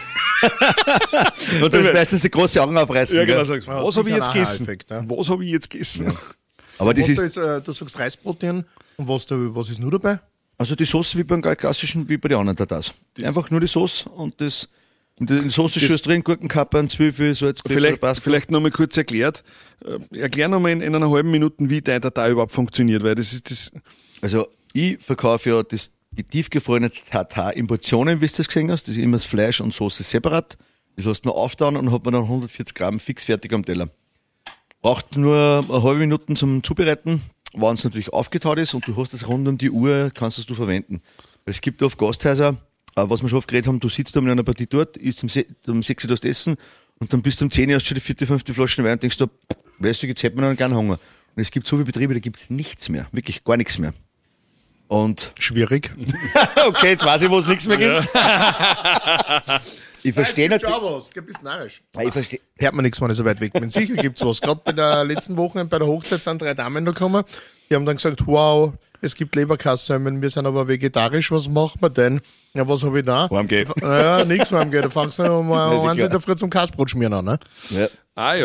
Und das ist meistens die große Augen aufreißen. Ja, genau, sagst, was habe ich jetzt gegessen? Effekt, ja. Was habe ich jetzt gegessen? Ja. Aber das ist, ist äh, du sagst Reisprotein und was, da, was ist nur dabei? Also die Soße wie beim klassischen, wie bei den anderen Tatars. Einfach nur die Soße und das, und die Soße schön drin, Gurkenkappern, Zwiebel, Salz, Pfeffer, vielleicht, Pascal. vielleicht noch mal kurz erklärt, äh, erklär noch mal in, in einer halben Minute, wie dein Tatar überhaupt funktioniert, weil das ist das. Also, ich verkaufe ja das die tiefgefrorene Tatar in Portionen, wie du das gesehen hast. Das ist immer das Fleisch und Soße separat. Das lässt man auftauen und hat man dann hundertvierzig Gramm fix fertig am Teller. Braucht nur eine halbe Minute zum Zubereiten, wenn es natürlich aufgetaut ist und du hast das rund um die Uhr, kannst das du verwenden. Es gibt oft Gasthäuser, was wir schon oft geredet haben, du sitzt da mit einer Partie dort, isst um, um sechs Uhr das Essen und dann bis um zehn Uhr hast du schon die vierte, fünfte Flasche Wein und denkst du, weißt du, jetzt hätte man dann gern Hunger. Und es gibt so viele Betriebe, da gibt es nichts mehr, wirklich gar nichts mehr. Und schwierig. Okay, jetzt weiß ich, wo es nichts mehr gibt. Ja. Ich verstehe nicht. natürlich. Was, ein bisschen narrisch. Ich verstehe. Hört man nichts, wenn ich so weit weg bin. Sicher gibt's was. Gerade bei der letzten Woche bei der Hochzeit sind drei Damen da gekommen. Die haben dann gesagt, wow, es gibt Leberkassemmeln, wir sind aber vegetarisch, was machen wir denn? Ja, was habe ich da? Warm geht. Ja, nichts warm geht. Da fangst du um eins in der Früh zum Kasbrot schmieren an, ne? Ja. Ah ja. Mhm.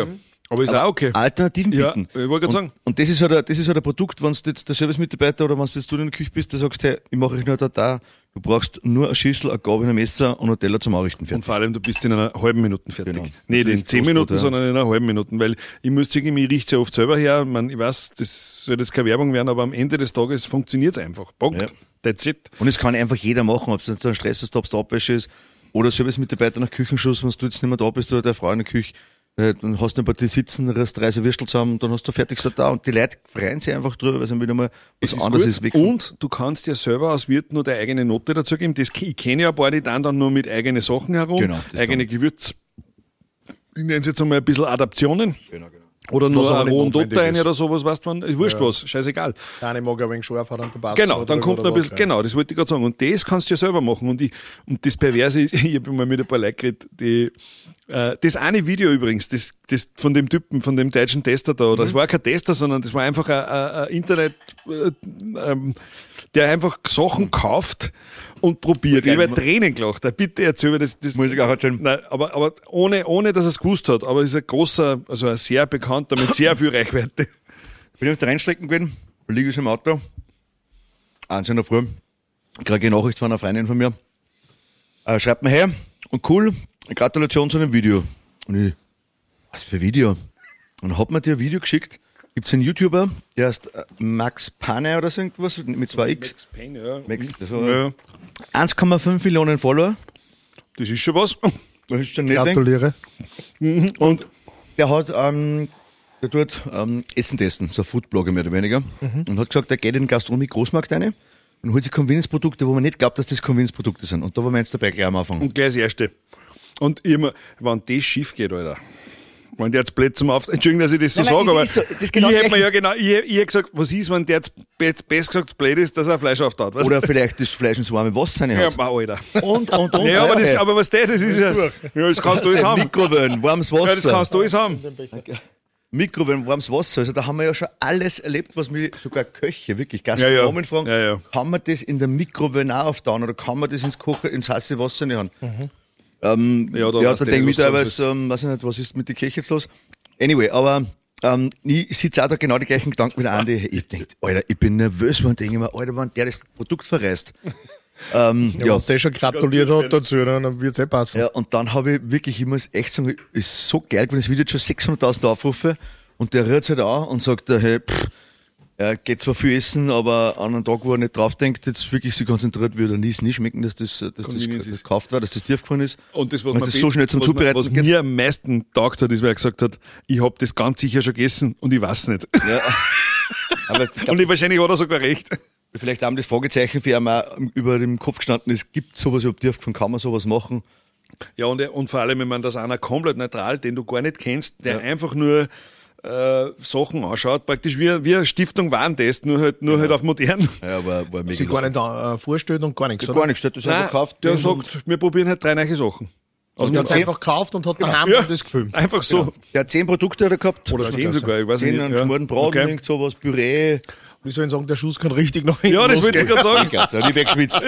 Aber ist auch okay. Alternativen Ja, bieten. ich wollte gerade sagen. Und das ist halt ein, das ist halt ein Produkt, wenn du jetzt der Service-Mitarbeiter oder wenn du jetzt du in der Küche bist, der sagst, hey, ich mache euch nur da, da, du brauchst nur eine Schüssel, eine Gabel, ein Messer und einen Teller zum Anrichten. Und vor allem, du bist in einer halben Minute fertig. Genau. Nicht in zehn Toastbrot, Minuten, ja. sondern in einer halben Minute. Weil ich muss sagen, ich rieche ja oft selber her. Man, ich weiß, das soll jetzt keine Werbung werden, aber am Ende des Tages funktioniert es einfach. Punkt. Ja. That's it. Und es kann einfach jeder machen, ob es jetzt ein Stress ist, ob es der Abwäsche ist oder Service-Mitarbeiter nach Küchenschuss, wenn du jetzt nicht mehr da bist oder der Frau in der Küche. Dann hast du ein paar die sitzen, rest drei Würstel zusammen, dann hast du fertig so da und die Leute freuen sich einfach drüber, weil es wieder mal was Es ist anderes gut. ist. Weg Und du kannst dir selber als Wirt nur deine eigene Note dazu geben. Das, ich kenne ja ein paar, die dann, dann nur mit eigenen Sachen herum, Genau, das eigene Gewürz, ich nenne es jetzt einmal ein bisschen Adaptionen. Genau, genau. Oder Was nur aber einen nicht rohen notwendig Dotter rein ist. oder sowas, weißt du, man, ist wurscht was, scheißegal. Der eine mag ein wenig scharf, hat einen Tabasco. Genau, dann oder- kommt oder noch ein bisschen, was, ja. genau, das wollte ich gerade sagen. Und das kannst du ja selber machen. Und, ich, und das Perverse ist, ich habe mal mit ein paar Leuten geredet, die, äh, das eine Video übrigens, das, das von dem Typen, von dem deutschen Tester da, oder das war kein Tester, sondern das war einfach ein, ein, ein Internet, äh, ähm, der einfach Sachen kauft und probiert. Ich habe Tränen gelacht. Bitte erzähl mir das. das Muss ich auch erzählen. Nein, aber, aber ohne, ohne, dass er es gewusst hat. Aber es ist ein großer, also ein sehr bekannter mit sehr viel Reichweite. Bin ich auf der Rennstrecke gewesen, liege ich im Auto, eins in der Früh, kriege eine Nachricht von einer Freundin von mir, äh, schreibt mir her, und cool, Gratulation zu dem Video. Und ich, was für Video? Und dann hat mir der ein Video geschickt, gibt's einen YouTuber, der heißt äh, Max Pane oder so irgendwas, mit zwei X. Max Payne, ja. Max, das war Ja, eins Komma fünf Millionen Follower. das ist schon was. Das ist schon nicht wenig. Gratuliere. Und der hat, ähm, der tut ähm, Essen testen, so ein Foodblogger mehr oder weniger. Mhm. Und hat gesagt, er geht in den Gastronomie-Großmarkt rein und holt sich Convenience-Produkte, wo man nicht glaubt, dass das Convenience-Produkte sind. Und da waren wir jetzt dabei gleich am Anfang. Und gleich das Erste. Und immer, wenn das schief geht, Alter. Wenn der jetzt blöd zum Auf... Entschuldigung, dass ich das so Nein, nein, sage, aber es ist so, das ist genau ich hätte gleich. mir ja genau, ich, ich hätte gesagt, was ist, wenn der jetzt best, best gesagt blöd ist, dass er Fleisch auftaut, weißt Oder vielleicht das Fleisch ins warme Wasser rein Ja, hat. ma, Alter. Und, und, und. Ja, aber, das, hey. aber was der, das ist ja... Ja, das kannst du alles haben. Mikrowellen, warmes Wasser. Ja, das kannst du alles haben. Mikrowellen, warmes Wasser. Also da haben wir ja schon alles erlebt, was wir, sogar Köche, wirklich Ja, Gastronomen ja. fragen, Ja, ja. kann man das in der Mikrowelle auch auftauen oder kann man das ins Kochen, ins heiße Wasser nicht haben? Ähm, Ja, da ja, weißt da du, denke was ich du teilweise, ähm, weiß ich nicht, was ist mit der Kirche jetzt los? Anyway, aber ähm, ich sitze auch da genau die gleichen Gedanken wie der Andi. Ich denke, Alter, ich bin nervös, wenn ich denke mir, Alter, wenn der das Produkt verreist. ähm, Ja, ja, wenn der schon gratuliert hat dazu, dann wird's eh passen. ja, und dann habe ich wirklich, ich muss echt sagen, ist so geil, wenn das Video hat schon sechshunderttausend Aufrufe und der rührt halt auch und sagt, hey, pff, er geht zwar viel essen, aber an einem Tag, wo er nicht drauf denkt, jetzt wirklich sich konzentriert wird und nie, nie schmecken, dass das, dass das, Convenience das ist. gekauft war, dass das tiefgefroren ist. Und das, was, Wenn man das so schnell zum was, Zubereiten was geht. mir am meisten taugt hat, ist, weil er gesagt hat, ich hab das ganz sicher schon gegessen und ich weiß nicht. Ja. Aber ich glaub, Und ich, wahrscheinlich hat er sogar recht. vielleicht haben das Fragezeichen für ihn auch über dem Kopf gestanden ist, gibt sowas überhaupt tiefgefroren, kann man sowas machen? Ja, und, und vor allem, wenn man das einer komplett neutral, den du gar nicht kennst, der einfach nur äh, Sachen anschaut, praktisch wie, wie eine Stiftung Warentest, nur halt, nur halt auf modern. Ja, aber war mega Sie gar nicht äh, vorstellt und gar nichts, lustig. oder? Gar nichts, der hat das einfach Nein, gekauft. der und- sagt, wir probieren halt drei neue Sachen. Also der hat es zehn- einfach gekauft und hat daheim Ja. das gefilmt. Einfach so. Der hat zehn Produkte hat er gehabt. Oder zehn sogar, ich weiß zehn nicht. einen Ja. geschmorten Braten, Okay. irgend sowas, Püree. Wie soll ich sagen, der Schuss kann richtig nach hinten Ja, das wollte ich losgehen. gerade sagen. Also, die weggeschwitzt.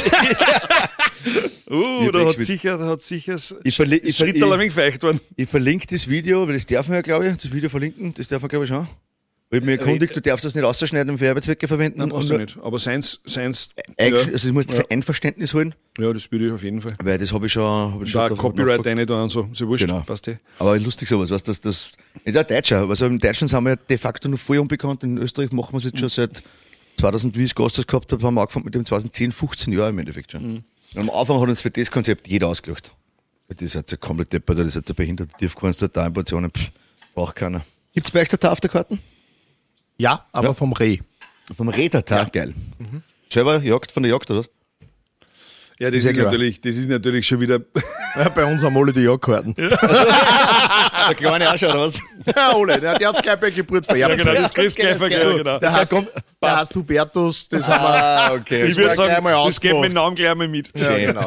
Uh, Ich da hat wegschwitzt. sicher, da hat sicher das Ich, verli ich, Schritt ich, ein wenig feucht worden. ich verlinke das Video, weil das darf man ja, glaube ich, das Video verlinken, das darf man, glaube ich, schon. Ich habe mich erkundigt, du darfst das nicht ausschneiden und für Arbeitszwecke verwenden. Nein, und brauchst du nur- nicht. Aber seins, seins, Eigentlich, ja, Also, du musst für Einverständnis holen, ja, das würde ich auf jeden Fall. weil das habe ich schon, hab ich schon Da davon Copyright nachgefragt. rein da und so, ist ja wurscht, Genau. passt eh. Aber lustig sowas, weißt du, das, das, nicht ein Deutscher, also im Deutschen sind wir ja de facto noch voll unbekannt, in Österreich machen wir es jetzt schon seit zweitausend, wie ich Gast das gehabt habe, haben wir angefangen mit dem zweitausendzehn, fünfzehn Jahre im Endeffekt schon. Mhm. Und am Anfang hat uns für das Konzept jeder ausgelacht. Das ist jetzt ja komplett deppert, das ist jetzt ein behinderte Tiefkühlst, da in Portionen, pff, braucht keiner. Gibt's bei euch Tatar auf der Karten? Ja, aber Ja. vom Reh. Vom Reh-Tatar, geil. Selber Jagd von der Jagd, oder was? Ja, das Sehr ist klar. natürlich, das ist natürlich schon wieder, Ja, bei uns haben alle die Jagdkarten. Ja. Der Kleine auch schon, oder was? Ole, der, der hat gleich bei Geburt vererbt. ja genau, das kriegst du gleich vergessen, genau. Der heißt, der heißt Hubertus, das haben wir. Ah, okay. Ich würde war gleich sagen, mal das geht ausgemacht. mit dem Namen gleich mal mit. Ja, Schön. genau.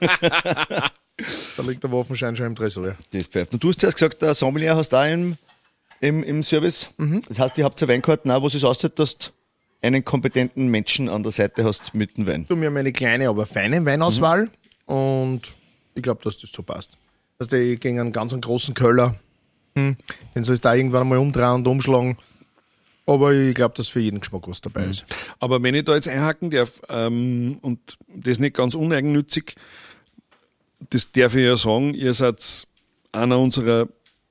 Da liegt der Waffenschein schon im Tresor. Das pfeift. Und du hast zuerst gesagt, der Sommelier hast du auch im, im, im Service. Das heißt, ihr habt ja Weinkarten auch, wo es aussieht, dass du einen kompetenten Menschen an der Seite hast mit dem Wein. Du mir meine kleine, aber feine Weinauswahl und ich glaube, dass das so passt. Dass ich gegen einen ganz einen großen Köller Hm. Den sollst du auch irgendwann mal umdrehen und umschlagen. Aber ich glaube, dass für jeden Geschmack was dabei ist. Aber wenn ich da jetzt einhaken darf, ähm, und das nicht ganz uneigennützig, das darf ich ja sagen, ihr seid einer unserer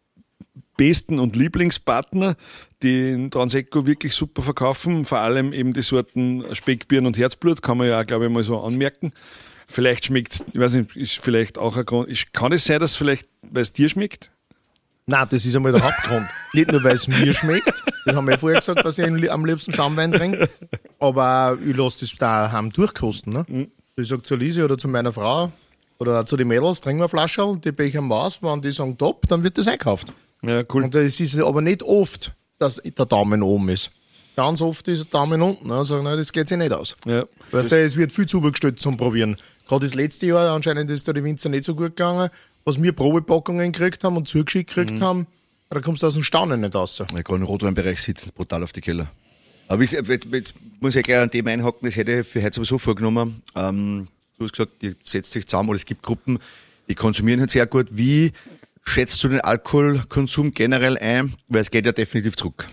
besten und Lieblingspartner, die in Transeco wirklich super verkaufen, vor allem eben die Sorten Speckbirnen und Herzblut, kann man ja auch, glaube ich, mal so anmerken. Vielleicht schmeckt's, ich weiß nicht, ist vielleicht auch ein Grund, kann es sein, dass vielleicht, weil es dir schmeckt? Nein, das ist einmal der Hauptgrund. Nicht nur, weil es mir schmeckt, das haben wir ja vorher gesagt, dass ich am liebsten Schaumwein trinke, aber ich lasse das daheim durchkosten. Ne? Mhm. Ich sage zur Lise oder zu meiner Frau oder zu den Mädels, trinken wir eine Flasche und die Becher am Maß, wenn die sagen top, dann wird das einkauft. Ja, cool. Und es ist aber nicht oft, dass der Daumen oben ist. Ganz oft ist der Daumen unten. Also, nein, das geht sich nicht aus. Ja. Weißt du, es wird viel zugestellt zum Probieren. Gerade das letzte Jahr, anscheinend ist da die Winzer nicht so gut gegangen. Was wir Probepackungen gekriegt haben und zugeschickt gekriegt mhm. haben, da kommst du aus dem Staunen nicht raus. Ja, gerade im Rotweinbereich sitzen sie brutal auf die Keller. Aber jetzt, jetzt muss ich gleich an dem einhaken, das hätte ich für heute sowieso vorgenommen. Ähm, du hast gesagt, ihr setzt sich zusammen oder es gibt Gruppen, die konsumieren halt sehr gut. Wie schätzt du den Alkoholkonsum generell ein? Weil es geht ja definitiv zurück.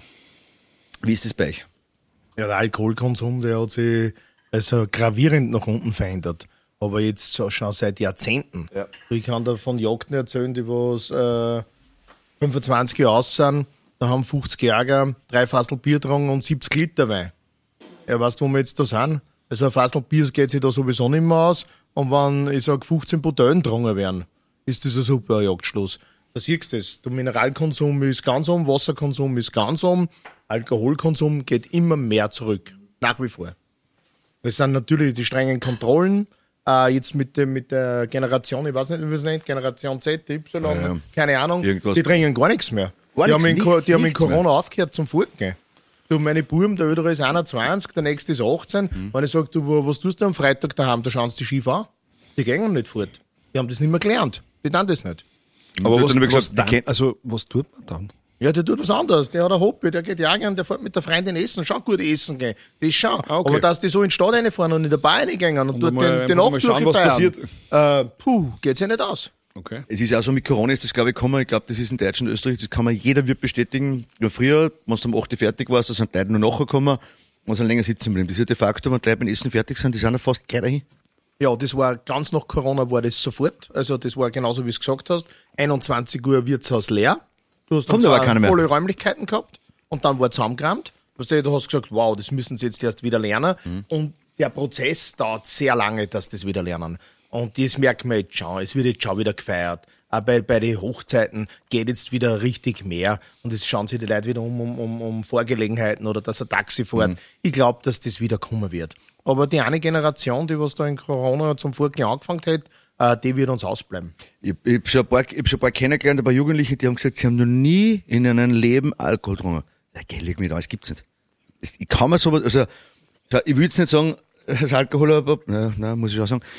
Wie ist das bei euch? Ja, der Alkoholkonsum, der hat sich also gravierend nach unten verändert. Aber jetzt schon seit Jahrzehnten. Ja. Ich kann da von Jagden erzählen, die was äh, fünfundzwanzig Jahre aus sind. Da haben fünfzig Jäger drei Fassel Bier getrunken und siebzig Liter Wein. Ja, weißt du, wo wir jetzt da sind? Also ein Fassel Bier geht sich da sowieso nicht mehr aus. Und wenn, ich sag, fünfzehn Bouteillen getrunken werden, ist das ein super Jagdschluss. Da siehst du das. Der Mineralkonsum ist ganz um, Wasserkonsum ist ganz um, Alkoholkonsum geht immer mehr zurück. Nach wie vor. Es sind natürlich die strengen Kontrollen. Äh, jetzt mit, dem, mit der Generation, ich weiß nicht, wie man es nennt, Generation Z, Y, ja, ja. keine Ahnung, Irgendwas. Die trinken gar nichts mehr. Gar die, nichts, haben in, nichts, die haben in Corona mehr. aufgehört zum Fortgehen. Du, meine Buben, der ältere ist einundzwanzig, der nächste ist achtzehn. Mhm. Wenn ich sage, du, was tust du am Freitag daheim, da schauen sie die Ski an. Die gehen nicht fort. Die haben das nicht mehr gelernt. Die tun das nicht. Aber was, was, gesagt, dann, also, was tut man dann? Ja, der tut was anderes. Der hat ein Hobby, der geht jagen, der fährt mit der Freundin essen, schaut gut essen gehen. Das schon. Ah, okay. Aber dass die so in die Stadt reinfahren und in der Bar reingehen und, und dort den, den Nacht durchfeiern, äh, puh, geht's ja nicht aus. Okay. Es ist ja auch so, mit Corona ist das, glaube ich, gekommen. Ich glaube, das ist in Deutschland und Österreich, das kann man, jeder wird bestätigen. Ja, früher, wenn du um acht Uhr fertig warst, da sind die Leute nur nachher gekommen und sind länger sitzen geblieben. Das ist ja de facto, wenn die Leute beim Essen fertig sind, die sind ja fast gleich dahin. Ja, das war ganz nach Corona war das sofort. Also das war genauso, wie du es gesagt hast. einundzwanzig Uhr Wirtshaus leer. Du hast dann aber volle Räumlichkeiten gehabt und dann war zusammengeräumt. Du hast gesagt, wow, das müssen sie jetzt erst wieder lernen. Mhm. Und der Prozess dauert sehr lange, dass das wieder lernen. Und das merkt man jetzt schon. Es wird jetzt schon wieder gefeiert. Auch bei, bei den Hochzeiten geht jetzt wieder richtig mehr. Und es schauen sich die Leute wieder um, um, um, um Vorgelegenheiten oder dass ein Taxi fährt. Mhm. Ich glaube, dass das wieder kommen wird. Aber die eine Generation, die was da in Corona zum Vorgehen angefangen hat, äh, die wird uns ausbleiben. Ich, ich habe schon, hab schon ein paar kennengelernt, ein paar Jugendliche, die haben gesagt, sie haben noch nie in einem Leben Alkohol getrunken. Ja, geh, leg mich da, das gibt's nicht. Ich kann mir sowas, also, ich will jetzt nicht sagen, das Alkohol, aber, nein, nein, muss ich schon sagen.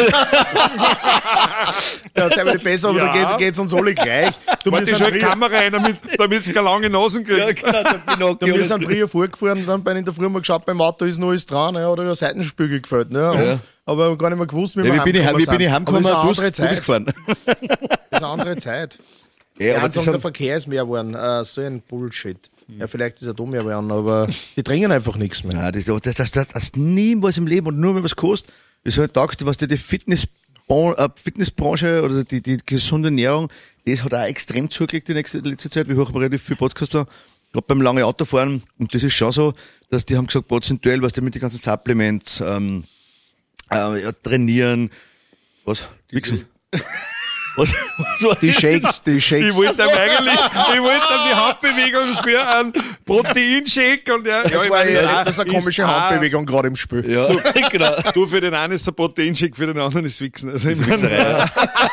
Ja, sei mal besser, aber ja. Da geht es uns alle gleich. Du musst schon eine Kamera rein, damit, damit sie keine lange Nasen kriegt. Ja, genau, da wir sind früher vorgefahren, dann bei in der Früh mal geschaut, beim Auto ist noch alles dran, ja, oder ein Seitenspiegel gefällt. Ne, ja. Aber gar nicht mehr gewusst, wie, ja, wir bin ich, wie bin ich heimgekommen, das ist eine andere Zeit. Gefahren. Das ist eine andere Zeit. Ja, ja, aber sagen, der Verkehr ist mehr geworden. Uh, so ein Bullshit. Ja, vielleicht ist er dumm mehr geworden, aber die trinken einfach nichts mehr. Nein, das, das, das, das, das nie was im Leben und nur wenn was kostet. Ich habe gedacht, was die, die Fitness, äh, Fitnessbranche oder die, die gesunde Ernährung, das hat auch extrem zugelegt in der letzten Zeit. Wir hören relativ viel Podcaster, gerade beim langen Autofahren. Und das ist schon so, dass die haben gesagt, prozentuell, was die mit den ganzen Supplements, ähm, äh, ja, trainieren, was? Wichsen. Was, was die Shakes, die Shakes. Ich wollte eigentlich, ich wollte die Handbewegung für einen Proteinshake und ja, das ja, ich war meine, ja, das ist eine komische Handbewegung gerade im Spiel. Ja. Du, genau. Du für den einen ist ein Proteinshake, für den anderen ist Wichsen. Also das, ich meine, ja.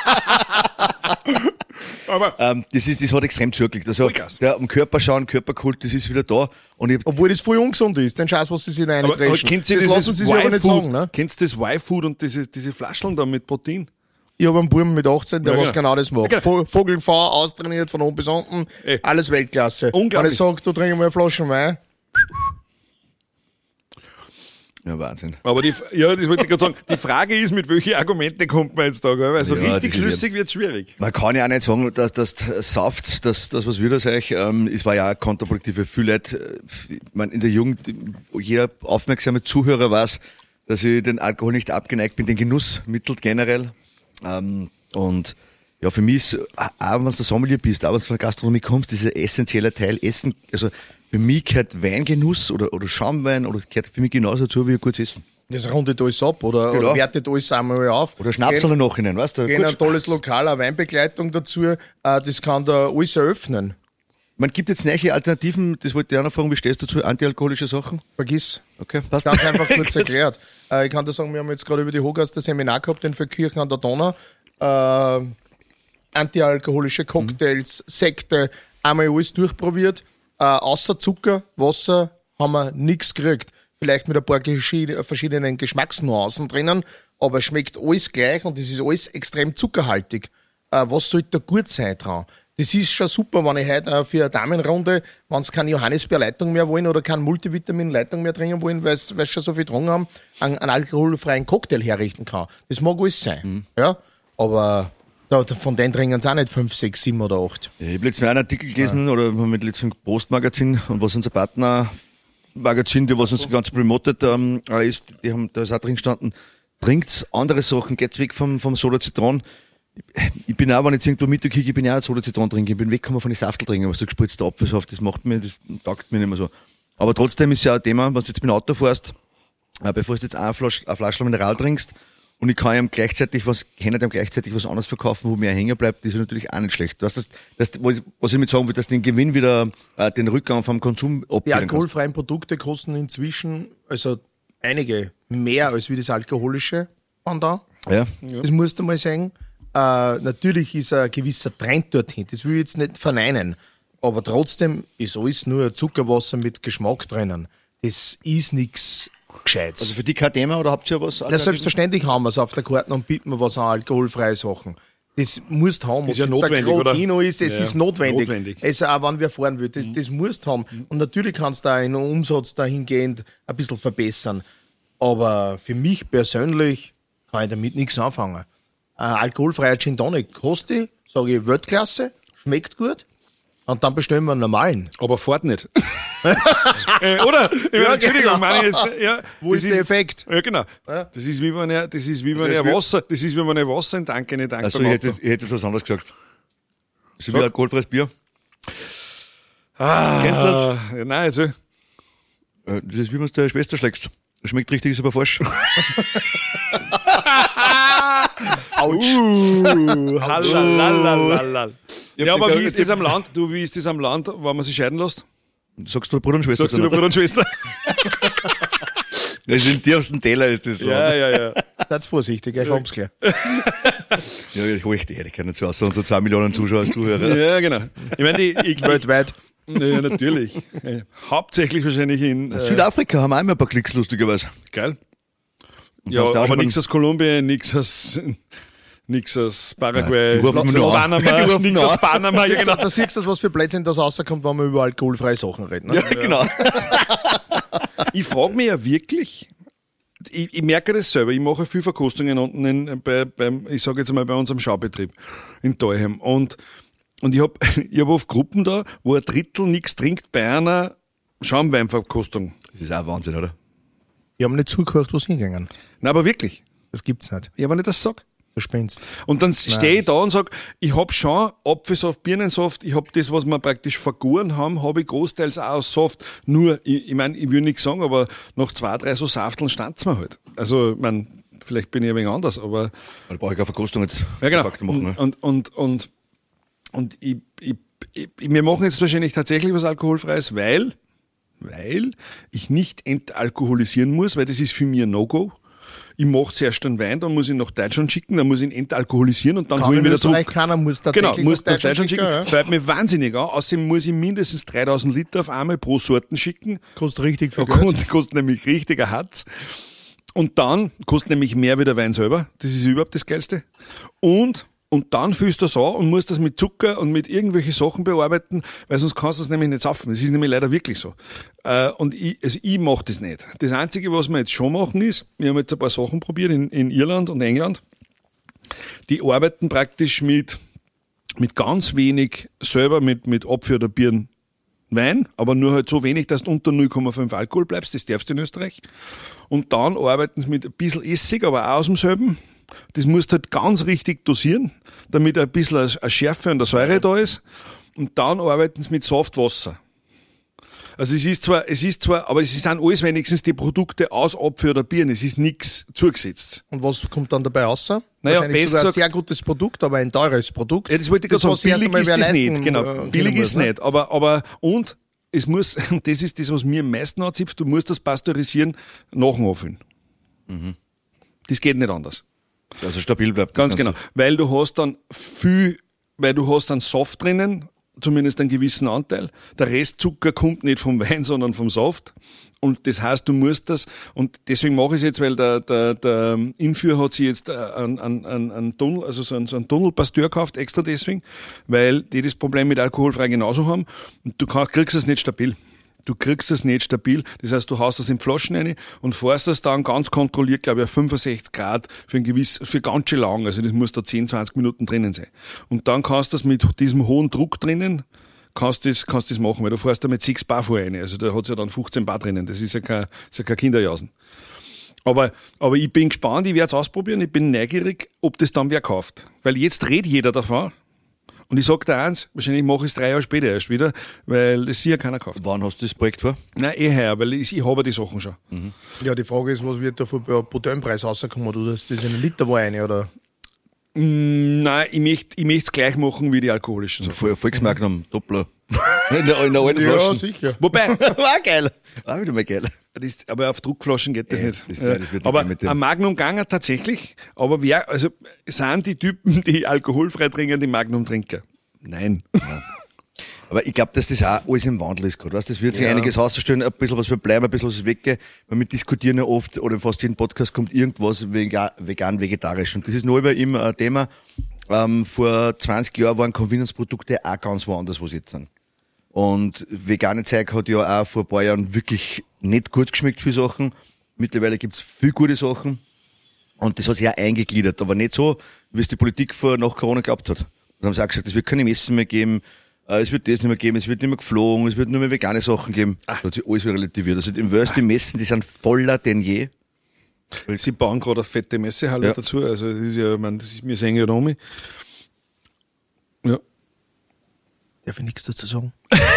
Aber ähm, das ist, das hat extrem zugelegt. Also ja, am Körper schauen, Körperkult, das ist wieder da. Und ich, obwohl das voll ungesund ist, den Scheiß, was sie sich da reindreschen. Das lassen sie sich aber nicht sagen. Ne? Kennst du das Y-Food und diese, diese Flascheln da mit Protein? Ich habe einen Buben mit achtzehn, der ja, was genau das macht. Ja, genau. Vogelfahr, austrainiert von oben bis unten, Ey. alles Weltklasse. Unglaublich. Wenn ich sage, du trinkst mal eine Flasche Wein. Ja, Wahnsinn. Aber die, ja, das wollte ich gerade sagen. Die Frage ist, mit welchen Argumenten kommt man jetzt da, gell? Weil so Ja, richtig das ist schlüssig wird schwierig. Man kann ja auch nicht sagen, dass das Saft, das, das was wir da sagen, ähm, es war ja auch kontraproduktiv für viele Leute. Ich meine, in der Jugend, jeder aufmerksame Zuhörer weiß, dass ich den Alkohol nicht abgeneigt bin, den Genussmittel generell. Ähm, und ja, für mich ist, auch wenn du Sommelier bist, auch wenn du von der Gastronomie kommst, dieser essentielle Teil Essen, also für mich gehört Weingenuss oder, oder Schaumwein oder gehört für mich genauso dazu wie ein gutes Essen. Das rundet alles ab oder, Genau. oder wertet alles einmal auf. Oder Schnapsel im Nachhinein, weißt du? Gehen Gut, ein tolles Lokal, eine Weinbegleitung dazu, äh, das kann da alles eröffnen. Man gibt jetzt neue Alternativen, das wollte ich auch noch fragen, wie stehst du zu antialkoholische Sachen? Vergiss. Okay, passt. Ganz einfach kurz erklärt. Äh, ich kann dir sagen, wir haben jetzt gerade über die Hogas das Seminar gehabt in Verkirchen an der Donau. Äh, antialkoholische Cocktails, mhm. Sekte, einmal alles durchprobiert. Äh, außer Zucker, Wasser haben wir nichts gekriegt. Vielleicht mit ein paar geschi- verschiedenen Geschmacksnuancen drinnen, aber es schmeckt alles gleich und es ist alles extrem zuckerhaltig. Äh, was sollte da gut sein dran? Das ist schon super, wenn ich heute äh, für eine Damenrunde, wenn sie keine Johannisbeerleitung mehr wollen oder keine Multivitaminleitung mehr trinken wollen, weil sie schon so viel getrunken haben, einen, einen alkoholfreien Cocktail herrichten kann. Das mag alles sein. Mhm. Ja? Aber da, von denen trinken sie auch nicht fünf, sechs, sieben oder acht. Ja, ich habe letztens einen Artikel gelesen, ja. oder mit letztem Postmagazin, und was unser Partnermagazin, der was uns das Ganze promotet ähm, ist, die haben, da ist auch drin gestanden, trinkt's andere Sachen, geht's weg vom, vom Soda Zitron. Ich bin auch, wenn ich jetzt irgendwo Mittag kriege, ich bin ja auch Soda Zitron trinken. Ich bin weggekommen von den Saftel trinken, aber so gespritzter Apfelsaft, das macht mir, das taugt mir nicht mehr so. Aber trotzdem ist ja ein Thema, wenn du jetzt mit dem Auto fährst, äh, bevor du jetzt eine Flasche, eine Flasche Mineral trinkst, und ich kann ihm gleichzeitig was, kann ihm gleichzeitig was anderes verkaufen, wo mehr hängen bleibt, das ist natürlich auch nicht schlecht. Das, das, das, was ich damit sagen will, dass den Gewinn wieder, äh, den Rückgang vom Konsum abführen. Die alkoholfreien Produkte kosten inzwischen, also einige mehr als wie das alkoholische waren da. Ja. Das musst du mal sagen. Äh, natürlich ist ein gewisser Trend dorthin, das will ich jetzt nicht verneinen, aber trotzdem ist alles nur Zuckerwasser mit Geschmack drinnen. Das ist nichts Gescheites. Also für die kein Thema, oder habt ihr ja was? Ja, selbstverständlich haben wir es auf der Karte und bieten wir was an alkoholfreie Sachen. Das musst du haben. Ist ja Ob es notwendig, der Crotino oder? ist, es Ja, ist notwendig. notwendig. Also auch wenn wir fahren will, das, Mhm. das musst du haben. Und natürlich kannst du da in Umsatz dahingehend ein bisschen verbessern. Aber für mich persönlich kann ich damit nichts anfangen. Ein alkoholfreier Gin Tonic kostet, sage ich, Weltklasse, schmeckt gut. Und dann bestellen wir einen normalen. Aber fährt nicht. äh, oder? Ich meine, Ja, Entschuldigung, genau. meine ich jetzt, ja, Wo das ist der Effekt? Ja, genau. Ja. Das ist wie wenn er, das ist wie wenn Das er heißt, Wasser, das ist wie wenn er Wasser in den Tank nicht tankt. Also ich hätte, ich hätte was anderes gesagt. Das ist wie alkoholfreies Bier. ah, Kennst du das? Ja, nein, also. Äh, Das ist wie wenn du deine Schwester schlägst. Das schmeckt richtig, ist aber falsch. Autsch. Uh, halalalala. Ja, aber wie ist das das am Land? Du, wie ist das am Land, wenn man sich scheiden lässt? Sagst du Bruder und Schwester? Sagst du Bruder und Schwester? Das ist im tiefsten Teller ist das so. Ja, ja, ja. Seid vorsichtig, ich hab's gleich. Ja, ich hole ich die Ehrlichkeit nicht so aus, unsere zwei Millionen Zuschauer und Zuhörer. Ja, genau. Ich meine, die, ich, Weltweit. ja, natürlich. Ja, hauptsächlich wahrscheinlich in äh, Südafrika haben auch immer ein paar Klicks, lustigerweise. Geil. Und Ja, hast du auch aber schon nichts aus Kolumbien, nichts aus, nichts aus Paraguay, Ja, die rufen nichts nur aus an. Panama, Die rufen nichts nur aus an. Panama, ja, genau. Da siehst du, was für Blödsinn das rauskommt, wenn wir über alkoholfreie Sachen reden. Ne? Ja, genau. Ich frage mich ja wirklich, ich, ich merke das selber, ich mache viel Verkostungen unten in, bei, beim, ich sage jetzt mal bei unserem Schaubetrieb in Dalheim, und, und ich habe ich hab oft Gruppen da, wo ein Drittel nichts trinkt bei einer Schaumweinverkostung. Das ist auch Wahnsinn, oder? Die haben nicht zugehört, wo sie hingegangen. Nein, aber wirklich. Das gibt's nicht. Ja, wenn ich das sage. Verspinnst. Und dann stehe ich da und sage, ich hab schon Apfelsaft, Birnensaft, ich hab das, was wir praktisch vergoren haben, habe ich großteils auch aus Saft. Nur, ich, ich meine, ich will nichts sagen, aber nach zwei, drei so Safteln stand's mir halt. Also, ich mein, vielleicht bin ich ein wenig anders, aber... Da brauche ich keine Verkostung jetzt. Ja, genau. Fakten machen, ne? Und, und, und, und ich, ich, ich, wir machen jetzt wahrscheinlich tatsächlich was Alkoholfreies, weil, weil ich nicht entalkoholisieren muss, weil das ist für mich ein No-Go. Ich mache zuerst einen Wein, dann muss ich nach Deutschland schicken, dann muss ich ihn entalkoholisieren und dann Kann hole ich in ihn wieder Österreich zurück. keiner, muss Genau, tatsächlich muss nach nach Deutschland schicken. ja. Fällt mir wahnsinnig an. Außerdem muss ich mindestens dreitausend Liter auf einmal pro Sorten schicken. Kostet richtig viel Und Geld. kostet nämlich richtiger Hatz. Und dann kostet nämlich mehr wie der Wein selber. Das ist überhaupt das Geilste. Und und dann füllst du das an und musst das mit Zucker und mit irgendwelchen Sachen bearbeiten, weil sonst kannst du es nämlich nicht saufen. Das ist nämlich leider wirklich so. Äh, und ich, also ich mache das nicht. Das Einzige, was wir jetzt schon machen ist, wir haben jetzt ein paar Sachen probiert in, in Irland und England. Die arbeiten praktisch mit, mit ganz wenig selber mit, mit abgeführter Bieren Wein, aber nur halt so wenig, dass du unter null Komma fünf Alkohol bleibst, das darfst du in Österreich. Und dann arbeiten sie mit ein bisschen Essig, aber auch aus demselben. Das musst du halt ganz richtig dosieren, damit ein bisschen eine Schärfe und eine Säure da ist. Und dann arbeiten sie mit Saftwasser. Also es ist zwar, es ist zwar, aber es sind alles wenigstens die Produkte aus abgeführter Bieren, es ist nichts zugesetzt. Und was kommt dann dabei raus? Naja, Wahrscheinlich besser sogar ein gesagt, sehr gutes Produkt, aber ein teures Produkt. Ja, das wollte ich gerade sagen, billig ist das nicht, genau, äh, billig ist muss, ne? nicht, aber, aber, und es muss, und das ist das, was mir am meisten anzieht, du musst das Pasteurisieren nachher anfüllen. Mhm. Das geht nicht anders. Also stabil bleibt. Ganz genau, weil du hast dann viel, weil du hast dann Saft drinnen, zumindest einen gewissen Anteil. Der Restzucker kommt nicht vom Wein, sondern vom Saft. Und das heißt, du musst das, und deswegen mache ich es jetzt, weil der, der, der Inführer hat sich jetzt einen, einen, einen Tunnel, also so einen, so einen Tunnelpasteur gekauft, extra deswegen, weil die das Problem mit alkoholfrei genauso haben. Und du kannst, kriegst es nicht stabil. Du kriegst es nicht stabil. Das heißt, du haust es in Flaschen rein und fährst es dann ganz kontrolliert, glaube ich, auf fünfundsechzig Grad für ein gewiss, für ganz schön lang. Also das muss da zehn, zwanzig Minuten drinnen sein. Und dann kannst du das mit diesem hohen Druck drinnen, kannst du das, kannst das machen, weil du fährst da mit sechs Bar vor rein. Also da hat's ja dann fünfzehn Bar drinnen. Das ist ja kein, das ist ja kein Kinderjausen. Aber, aber ich bin gespannt, ich werde es ausprobieren, ich bin neugierig, ob das dann wer kauft. Weil jetzt redet jeder davon. Und ich sag dir eins, wahrscheinlich mache ich es drei Jahre später erst wieder, weil das sicher keiner kauft. Wann hast du das Projekt vor? Nein, eh heuer, weil ich, ich habe die Sachen schon. Mhm. Ja, die Frage ist, was wird da für ein Bouteillenpreis rauskommen? Oder ist das in einer Literweine, oder? Mm, nein, ich möchte ich möchte es gleich machen wie die alkoholischen Sachen. Voll, Volksmagnum, Doppler. In der, in der alten Ja, Flaschen. sicher. Wobei, War geil. War wieder mal geil. das, aber auf Druckflaschen geht das Ja, nicht. das- Ja. nein, das wird aber nicht mit dem- ein Magnum Ganger tatsächlich, aber wer, also sind die Typen, die alkoholfrei trinken, die Magnum-Trinker? Nein. Aber ich glaube, dass das auch alles im Wandel ist gerade. Weißt, das wird sich Ja. einiges ausstellen, ein bisschen was wird bleiben, ein bisschen was weggehen. Weil wir diskutieren ja oft, oder fast jeden Podcast kommt irgendwas vegan, vegan vegetarisch. Und das ist noch immer ein Thema. Ähm, vor zwanzig Jahren waren Convenience-Produkte auch ganz woanders, wo sie jetzt sind. Und vegane Zeug hat ja auch vor ein paar Jahren wirklich nicht gut geschmeckt, viele Sachen. Mittlerweile gibt's viel gute Sachen. Und das hat sich auch eingegliedert, aber nicht so, wie es die Politik vor nach Corona gehabt hat. Da haben sie auch gesagt, es wird keine Messen mehr geben, äh, es wird das nicht mehr geben, es wird nicht mehr geflogen, es wird nur mehr vegane Sachen geben. Da hat sich alles wieder relativiert. Also im Worst, die Messen, die sind voller denn je. Sie bauen gerade eine fette Messehalle Ja. dazu, also das ist ja, ich meine, das ist, wir sehen ja da um. Ja. Darf ich nichts dazu sagen?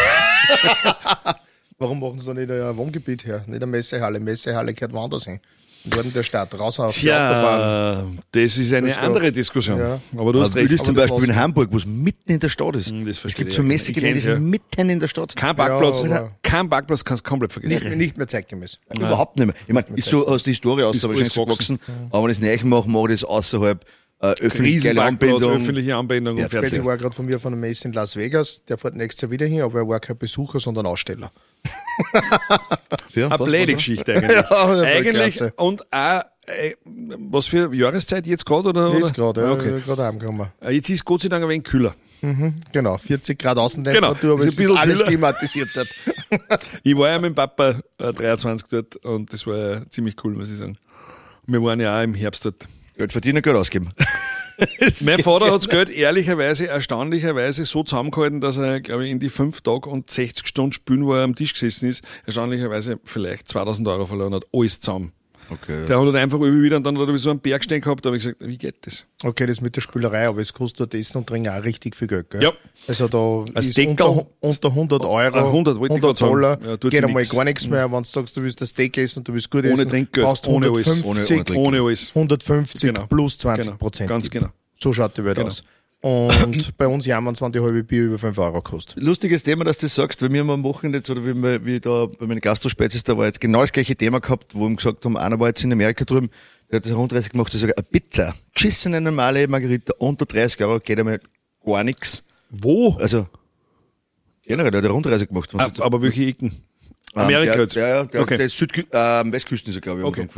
Warum machen sie da nicht ein Wohngebiet her? Nicht eine Messehalle. Messehalle gehört woanders hin. Im Norden der Stadt, raus auf die Autobahn. Tja, das ist eine Das ist andere ja- Diskussion. ja. Aber du hast Aber recht. das zum aber das Beispiel in lassen- Hamburg, wo es mitten in der Stadt ist. Hm, das Es verstehe gibt ich so ja. Messe, Ich die kenn's, sind ja. mitten in der Stadt. Kein Parkplatz, Ja, aber- kein Parkplatz kannst du komplett vergessen. Nicht, nicht mehr zeitgemäß. Überhaupt nicht mehr. Ich meine, ist so aus der Historie aus, Ist wahrscheinlich alles so gewachsen. gewachsen. Aber wenn ich es neu mache, mache ich das außerhalb, äh, öffentlich geile Riesenparkplatz, Anbindung. öffentliche Anbindung Ja, und Spezi fertig. war gerade von mir von einer Messe in Las Vegas. Der fährt nächstes Jahr wieder hin, aber er war kein Besucher, sondern Aussteller. Ja, Eine was blöde war Geschichte eigentlich. Ja, das war eigentlich klasse. und auch, äh, was für Jahreszeit jetzt gerade? Oder, Jetzt oder? gerade, ja, Okay. gerade heimgekommen. Äh, Jetzt ist Gott sei Dank ein wenig kühler. Genau, vierzig Grad Außentemperatur, Genau, aber ist es ein ist bisschen alles kühler. klimatisiert dort. Ich war ja mit dem Papa äh, dreiundzwanzig dort und das war ja ziemlich cool, muss ich sagen. Und wir waren ja auch im Herbst dort. Geld verdienen, Geld ausgeben. Mein Vater hat das Geld ehrlicherweise, erstaunlicherweise so zusammengehalten, dass er, glaube ich, in die fünf Tage und sechzig Stunden Spülen, wo er am Tisch gesessen ist, erstaunlicherweise vielleicht zweitausend Euro verloren hat. Alles zusammen. Okay. Der hat halt einfach über wieder und dann hat er so einen Berg stehen gehabt, da habe ich gesagt, wie geht das? Okay, das mit der Spülerei, aber es kostet dort Essen und Trinken auch richtig viel Geld, gell? Ja. Also da Als ist Deckel- unter, unter hundert Euro, Ah, hundert wollte ich hundert grad sagen. Dollar, Ja, tut geht sich einmal nix. gar nichts mehr. Wenn du sagst, du willst ein Steak essen und du willst gut Ohne essen, Trinkgeld, brauchst ohne alles. hundertfünfzig, Ohne- ohne Trinkgeld. Ohne alles. hundertfünfzig Genau. plus zwanzig Prozent. Genau, ganz genau. So schaut die Welt Genau. aus. Und bei uns jammern es, wenn die halbe Bier über fünf Euro kostet. Lustiges Thema, dass du das sagst, weil wir haben am Wochenende jetzt, oder wie, wir- wie da bei meinen Gastrospezies, da war jetzt genau das gleiche Thema gehabt, wo wir gesagt haben, einer war jetzt in Amerika drüben, der hat das rundreisig gemacht, der sagt, eine Pizza, tschüss, eine normale Margarita, unter dreißig Euro, geht einmal gar nichts. Wo? Also, generell, der hat eine Rundreise gemacht. Ah, aber welche Ecken? Ähm, Amerika der, jetzt? Ja, ja, der, Okay. der ist Südkü äh, Westküsten ist er, glaube ich, Okay. umgefahren.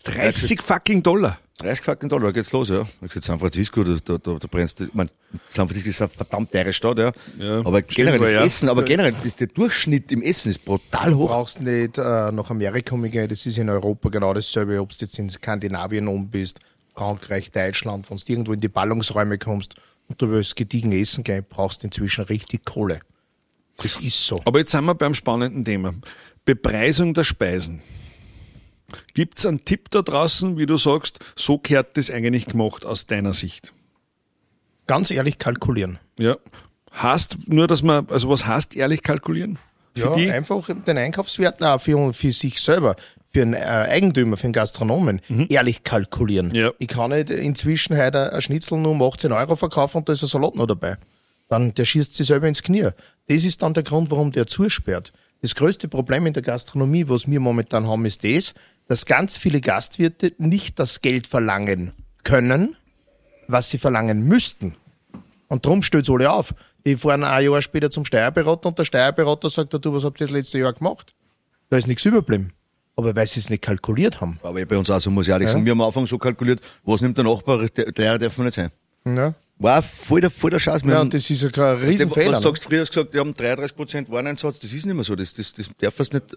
dreißig fucking Dollar. dreißig fucking Dollar, da geht's los, ja. Ich gesagt, San Francisco, da, da, da, da brennst du, ich mein, San Francisco ist eine verdammt teure Stadt, ja. ja aber generell das ja. Essen, aber generell ist der Durchschnitt im Essen ist brutal hoch. Du brauchst nicht äh, nach Amerika gehen, das ist in Europa genau dasselbe, ob du jetzt in Skandinavien um bist, Frankreich, Deutschland, wenn du irgendwo in die Ballungsräume kommst und du willst gediegen essen gehen, brauchst du inzwischen richtig Kohle. Das ist so. Aber jetzt sind wir beim spannenden Thema. Bepreisung der Speisen. Gibt es einen Tipp da draußen, wie du sagst, so gehört das eigentlich gemacht aus deiner Sicht? Ganz ehrlich kalkulieren. Ja. Heißt nur, dass man, also was heißt ehrlich kalkulieren? Für ja, die? einfach den Einkaufswert auch für, für sich selber, für einen äh, Eigentümer, für einen Gastronomen, mhm. ehrlich kalkulieren. Ja. Ich kann nicht inzwischen heute ein Schnitzel nur um achtzehn Euro verkaufen und da ist ein Salat noch dabei. Dann, der schießt sich selber ins Knie. Das ist dann der Grund, warum der zusperrt. Das größte Problem in der Gastronomie, was wir momentan haben, ist das, dass ganz viele Gastwirte nicht das Geld verlangen können, was sie verlangen müssten. Und darum stellt es alle auf. Die fahren ein Jahr später zum Steuerberater und der Steuerberater sagt, du, was habt ihr das letzte Jahr gemacht? Da ist nichts überblieben. Aber weil sie es nicht kalkuliert haben. Aber bei uns auch so, muss ich ehrlich ja. sagen, wir haben am Anfang so kalkuliert, was nimmt der Nachbar, der, der darf nicht sein. Ja. War voll der, voll der Scheiß. Ja, und das ist ja kein Riesenfehler. Du sagst, früher hast du gesagt, die haben dreiunddreißig Prozent Wareneinsatz, das ist nicht mehr so, das, das, das darf es nicht.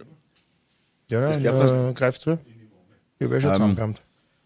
Ja, das ja, darf äh, greift zu. Ich habe eh schon ähm, zusammengekommen.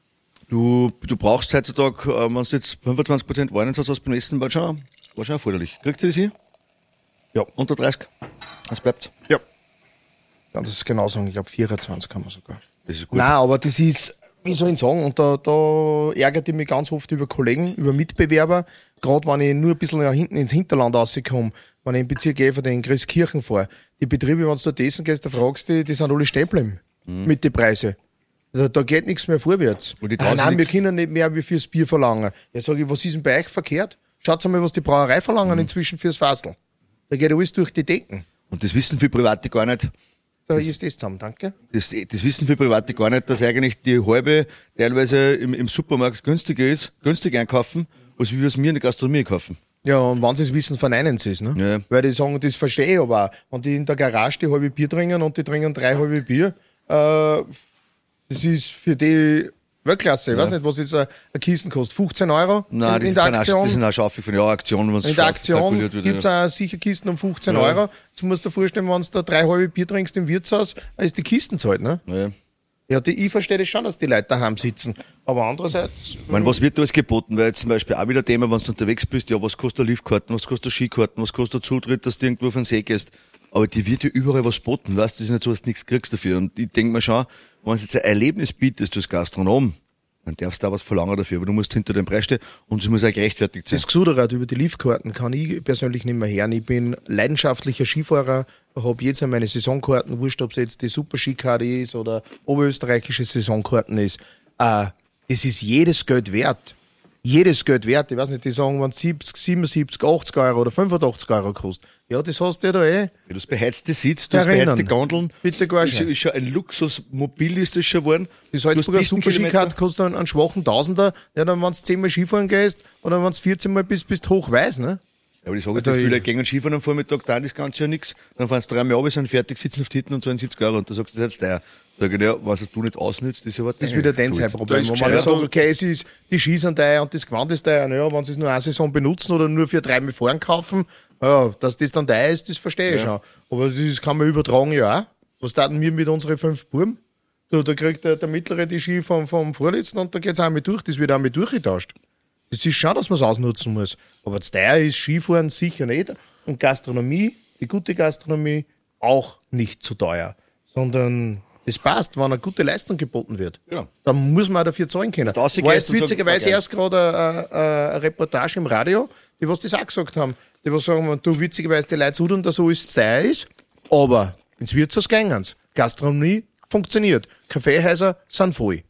Du, du brauchst heutzutage, äh, wenn du jetzt fünfundzwanzig Prozent Wareneinsatz hast beim Essen, war schon, war schon erforderlich. Kriegst du das hier? Ja. Unter dreißig? Was bleibt? Ja. Ja, das ist genau sagen, ich glaube vierundzwanzig kann man sogar. Das ist gut. Nein, aber das ist, wie soll ich sagen, und da, da ärgert ich mich ganz oft über Kollegen, über Mitbewerber, gerade wenn ich nur ein bisschen nach hinten ins Hinterland rauskomme, wenn ich im Bezirk Efer in Christkirchen fahre. Die Betriebe, wenn du dort essen gehst, da fragst du, die sind alle stehen geblieben mhm. mit den Preisen. Da, da geht nichts mehr vorwärts. Ah, nein, wir können nicht mehr wie fürs Bier verlangen. Ja, sage ich, was ist denn bei euch verkehrt? Schaut mal, was die Brauerei verlangen mhm. inzwischen fürs Fassel. Da geht alles durch die Decken. Und das wissen viele Private gar nicht. Da das, ist das zusammen, danke. Das, das wissen viele Private gar nicht, dass eigentlich die halbe teilweise im, im Supermarkt günstiger ist, günstig einkaufen, als wie wir es mir in der Gastronomie kaufen. Ja, und wenn sie es wissen, verneinen sie es. Ne? Ja. Weil die sagen, das verstehe ich aber auch. Wenn die in der Garage die halbe Bier trinken und die trinken drei halbe Bier, äh, das ist für die Weltklasse. Ich ja. weiß nicht, was jetzt ein Kisten kostet. fünfzehn Euro Nein, in, in der Aktion. Auch, das sind auch Schaufel von ja, Aktionen, in der Aktion gibt es auch sicher Kisten um fünfzehn ja. Euro. Jetzt musst du dir vorstellen, wenn du da drei halbe Bier trinkst im Wirtshaus, ist die Kistenzeit. Ne? Ja. Ja, die, ich verstehe das schon, dass die Leute daheim sitzen. Aber andererseits... Ich meine, was wird da alles geboten? Weil jetzt zum Beispiel auch wieder Thema, wenn du unterwegs bist, ja, was kostet Liftkarten, was kostet Skikarten, was kostet Zutritt, dass du irgendwo auf den See gehst. Aber die wird ja überall was boten, weißt du, das ist nicht so, dass du nichts kriegst dafür. Und ich denke mir schon, wenn du jetzt ein Erlebnis bietest, du als Gastronom, dann darfst du da was verlangen dafür, aber du musst hinter dem Preis stehen und es muss auch gerechtfertigt sein. Das Gesuderrad über die Liftkarten kann ich persönlich nicht mehr hören. Ich bin leidenschaftlicher Skifahrer, habe jetzt meine Saisonkarten, wurscht, ob es jetzt die Super-Skikarte ist oder oberösterreichische Saisonkarten ist. Äh, das ist jedes Geld wert. Jedes Geld wert. Ich weiß nicht, die sagen, wenn siebzig, siebenundsiebzig, achtzig Euro oder fünfundachtzig Euro kostet. Ja, das hast du ja da eh. Ja, du hast beheizte Sitz, du hast beheizte Gondeln. Bitte gar nicht. Ist, ist schon ein Luxusmobil ist das schon geworden. Die Salzburger Super-Skikarte kostet einen, einen schwachen Tausender. Ja, dann, wenn du zehnmal Skifahren gehst oder wenn du vierzehn Mal bist, bist du hochweiß, ne? Ja, aber ich sage jetzt, also viele gehen Skifahren am Vormittag, da das Ganze ja nichts. Dann fahren sie dreimal ab, sind fertig, sitzen auf die Hitten und zahlen siebzig Euro. Und da sagst du, das ist jetzt der. Sag ich, ja, was du nicht ausnützt, ist aber das ist wieder dein Problem. Wo man sagt, okay, es ist, die Ski sind teuer und das Gewand ist teuer. Naja, wenn sie es nur eine Saison benutzen oder nur für dreimal fahren kaufen, ja, dass das dann teuer ist, das verstehe ich ja. schon. Aber das kann man übertragen, ja auch. Was taten wir mit unseren fünf Buben? Da, da kriegt der, der Mittlere die Ski vom, vom Vorletzten und da geht es auch mit durch. Das wird auch mit durchgetauscht. Das ist schon, dass man es ausnutzen muss. Aber das teuer ist Skifahren sicher nicht. Und Gastronomie, die gute Gastronomie, auch nicht zu teuer. Sondern das passt, wenn eine gute Leistung geboten wird. Ja. Dann muss man auch dafür zahlen können. War jetzt witzigerweise sagen, erst gerade eine, eine Reportage im Radio, die was das auch gesagt haben. Die was sagen, du witzigerweise die Leute sudern, dass alles zu teuer ist, aber ins Wirtshaus gehen sie. Gastronomie funktioniert. Kaffeehäuser sind voll.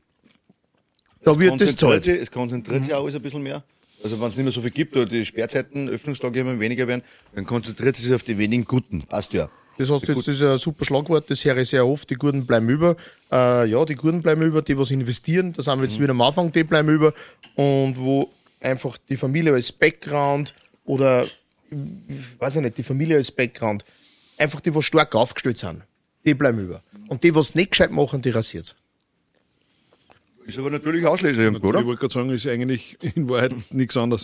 Da es wird das zahlt. Sich, es konzentriert sich auch alles ein bisschen mehr. Also wenn es nicht mehr so viel gibt oder die Sperrzeiten, Öffnungstage immer weniger werden, dann konzentriert es sich auf die wenigen Guten. Passt ja. Das heißt jetzt, das ist ein super Schlagwort, das höre ich sehr oft, die Guten bleiben über. Äh, ja, die Guten bleiben über, die was investieren, da sind wir jetzt mhm. wieder am Anfang, die bleiben über. Und wo einfach die Familie als Background oder, weiß ich nicht, die Familie als Background, einfach die, was stark aufgestellt sind, die bleiben über. Und die, was nicht gescheit machen, die rasiert. Ist aber natürlich Auslese, oder? Ich wollte gerade sagen, ist eigentlich in Wahrheit nichts anderes.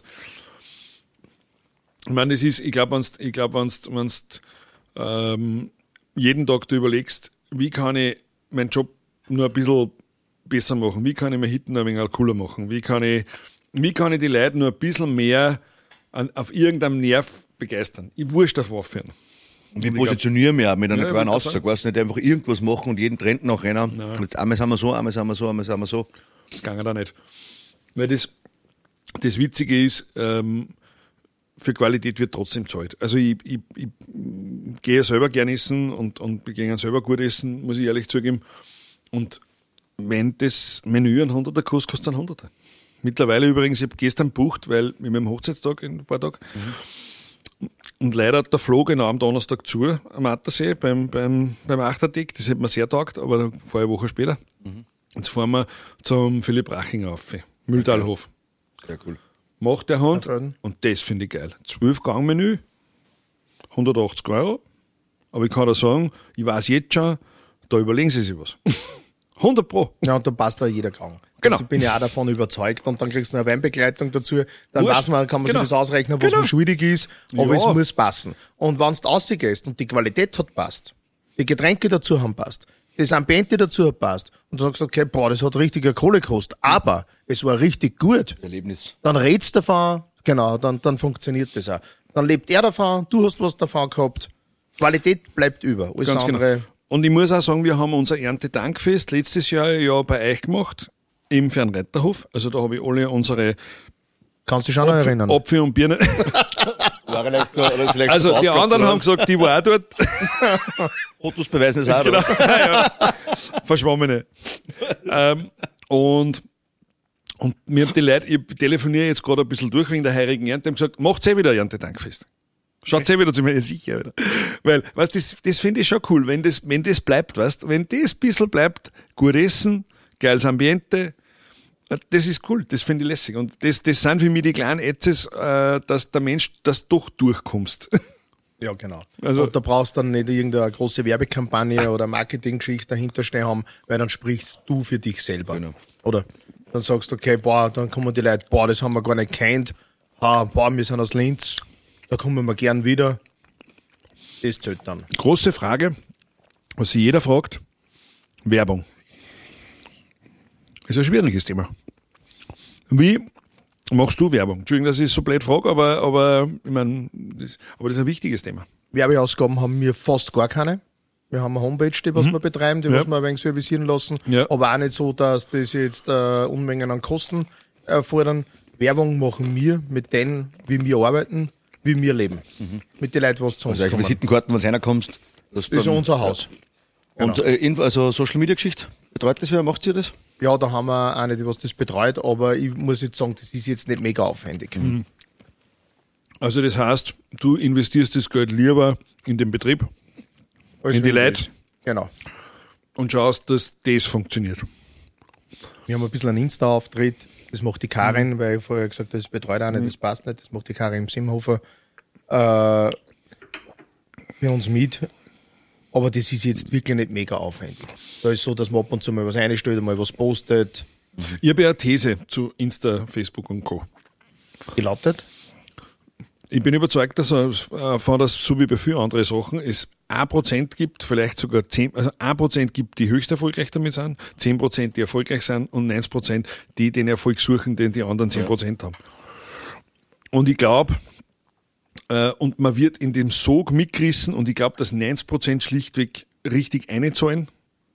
Ich meine, das ist, ich glaube, wenn's, ich glaube, wenn's, wenn's, ähm, jeden Tag du überlegst, wie kann ich meinen Job nur ein bisschen besser machen, wie kann ich mein Hitten ein wenig cooler machen, wie kann ich, wie kann ich die Leute nur ein bisschen mehr an, auf irgendeinem Nerv begeistern. Ich wurscht auf Waffen. Wie positionieren wir auch mit einer Ja, kleinen ich würd Aussage, weißt du, nicht einfach irgendwas machen und jeden Trend nachrennen. Nein. Jetzt einmal sind wir so, einmal sind wir so, einmal sind wir so. Das kann ja da nicht. Weil das, das Witzige ist, ähm, für Qualität wird trotzdem gezahlt. Also ich, ich, ich gehe selber gern essen und, und wir gehen selber gut essen, muss ich ehrlich zugeben. Und wenn das Menü ein Hunderter kostet, kostet es ein Hunderter. Mittlerweile übrigens, ich habe gestern gebucht, weil mit meinem Hochzeitstag in ein paar Tagen. Mhm. Und leider hat der Flo genau am Donnerstag zu, am Attersee, beim, beim, beim Achterdeck. Das hätte mir sehr taugt, aber dann fahre ich eine Woche später. Mhm. Jetzt fahren wir zum Philipp Rachinger auf, Mühltalhof. Sehr cool. Macht der Hund, und das finde ich geil. zwölf Gang Menü, hundertachtzig Euro. Aber ich kann da sagen, ich weiß jetzt schon, da überlegen sie sich was. hundert Pro. Ja, und da passt da jeder Gang. Genau. Also ich bin ja auch davon überzeugt. Und dann kriegst du eine Weinbegleitung dazu. Dann Wurscht. weiß man, kann man Genau. sich das ausrechnen, was Genau. man schuldig ist. Aber Ja. es muss passen. Und wenn du rausgehst und die Qualität hat passt, die Getränke dazu haben passt, das Ambiente dazu hat passt, und du sagst, okay, boah, das hat richtiger Kohle gekostet, aber es war richtig gut, Erlebnis. dann redst du davon, genau, dann, dann funktioniert das auch. Dann lebt er davon, du hast was davon gehabt, Qualität bleibt über. Alles Ganz andere, genau. Und ich muss auch sagen, wir haben unser Erntedankfest letztes Jahr ja bei euch gemacht, im Fernreiterhof. Also da habe ich alle unsere kannst du dich schon noch erinnern. Apfel und Birnen. War vielleicht so, oder vielleicht Also so die anderen haben gesagt, die war auch dort. Fotos beweisen es auch. Genau. Oder? ja. Verschwommene. ähm, und, und mir haben die Leute, ich telefoniere jetzt gerade ein bisschen durch wegen der heurigen Ernte, haben gesagt, macht's eh wieder Erntedankfest. Schaut's eh wieder zu mir, ja, sicher wieder. Weil, weißt du, das, das finde ich schon cool, wenn das, wenn das bleibt, weißt du, wenn das ein bisschen bleibt, gut essen, geiles Ambiente, das ist cool, das finde ich lässig. Und das, das sind für mich die kleinen Ätzes, äh, dass der Mensch das doch durchkommst. Ja, genau. Also- und da brauchst du dann nicht irgendeine große Werbekampagne oder Marketinggeschichte dahinter stehen haben, weil dann sprichst du für dich selber. Genau. Oder dann sagst du, okay, boah, dann kommen die Leute, boah, das haben wir gar nicht gekannt. Ha, boah, wir sind aus Linz, da kommen wir gern wieder. Das zählt dann. Große Frage, was sich jeder fragt, Werbung. Das ist ein schwieriges Thema. Wie machst du Werbung? Entschuldigung, dass ich so blöd frage, aber, aber, ich mein, das, aber das ist ein wichtiges Thema. Werbeausgaben haben wir fast gar keine. Wir haben eine Homepage, die was wir betreiben, die Ja. was wir ein wenig servicieren lassen. Ja. Aber auch nicht so, dass das jetzt äh, Unmengen an Kosten erfordern. Werbung machen wir mit denen, wie wir arbeiten, wie wir leben. Mit den Leuten, was zu uns Also kommen. Visitenkarten, wenn du reinkommst. Das Das ist unser Haus. Und äh, Info- also Social Media Geschichte, betreut das wer, macht ihr das? Ja, da haben wir eine, die was das betreut, aber ich muss jetzt sagen, das ist jetzt nicht mega aufwendig. Also das heißt, du investierst das Geld lieber in den Betrieb Als in die wenn Leute. das- Genau. und schaust, dass das funktioniert. Wir haben ein bisschen einen Insta-Auftritt, das macht die Karin, weil ich vorher gesagt habe, das betreut auch nicht, das passt nicht, das macht die Karin im Simhofer äh, für uns mit. Aber das ist jetzt wirklich nicht mega aufwendig. Da ist so, dass man ab und zu mal was einstellt, mal was postet. Ich habe ja eine These zu Insta, Facebook und Co. Die lautet, Ich bin überzeugt, dass äh, von das, so wie bei vielen anderen Sachen, es ein Prozent gibt, vielleicht sogar zehn, also ein Prozent gibt, die höchst erfolgreich damit sind, zehn Prozent, die erfolgreich sind und neunzig Prozent, die den Erfolg suchen, den die anderen zehn Prozent haben. Und ich glaube, äh, und man wird in dem Sog mitgerissen und ich glaube, dass neunzig Prozent schlichtweg richtig einzahlen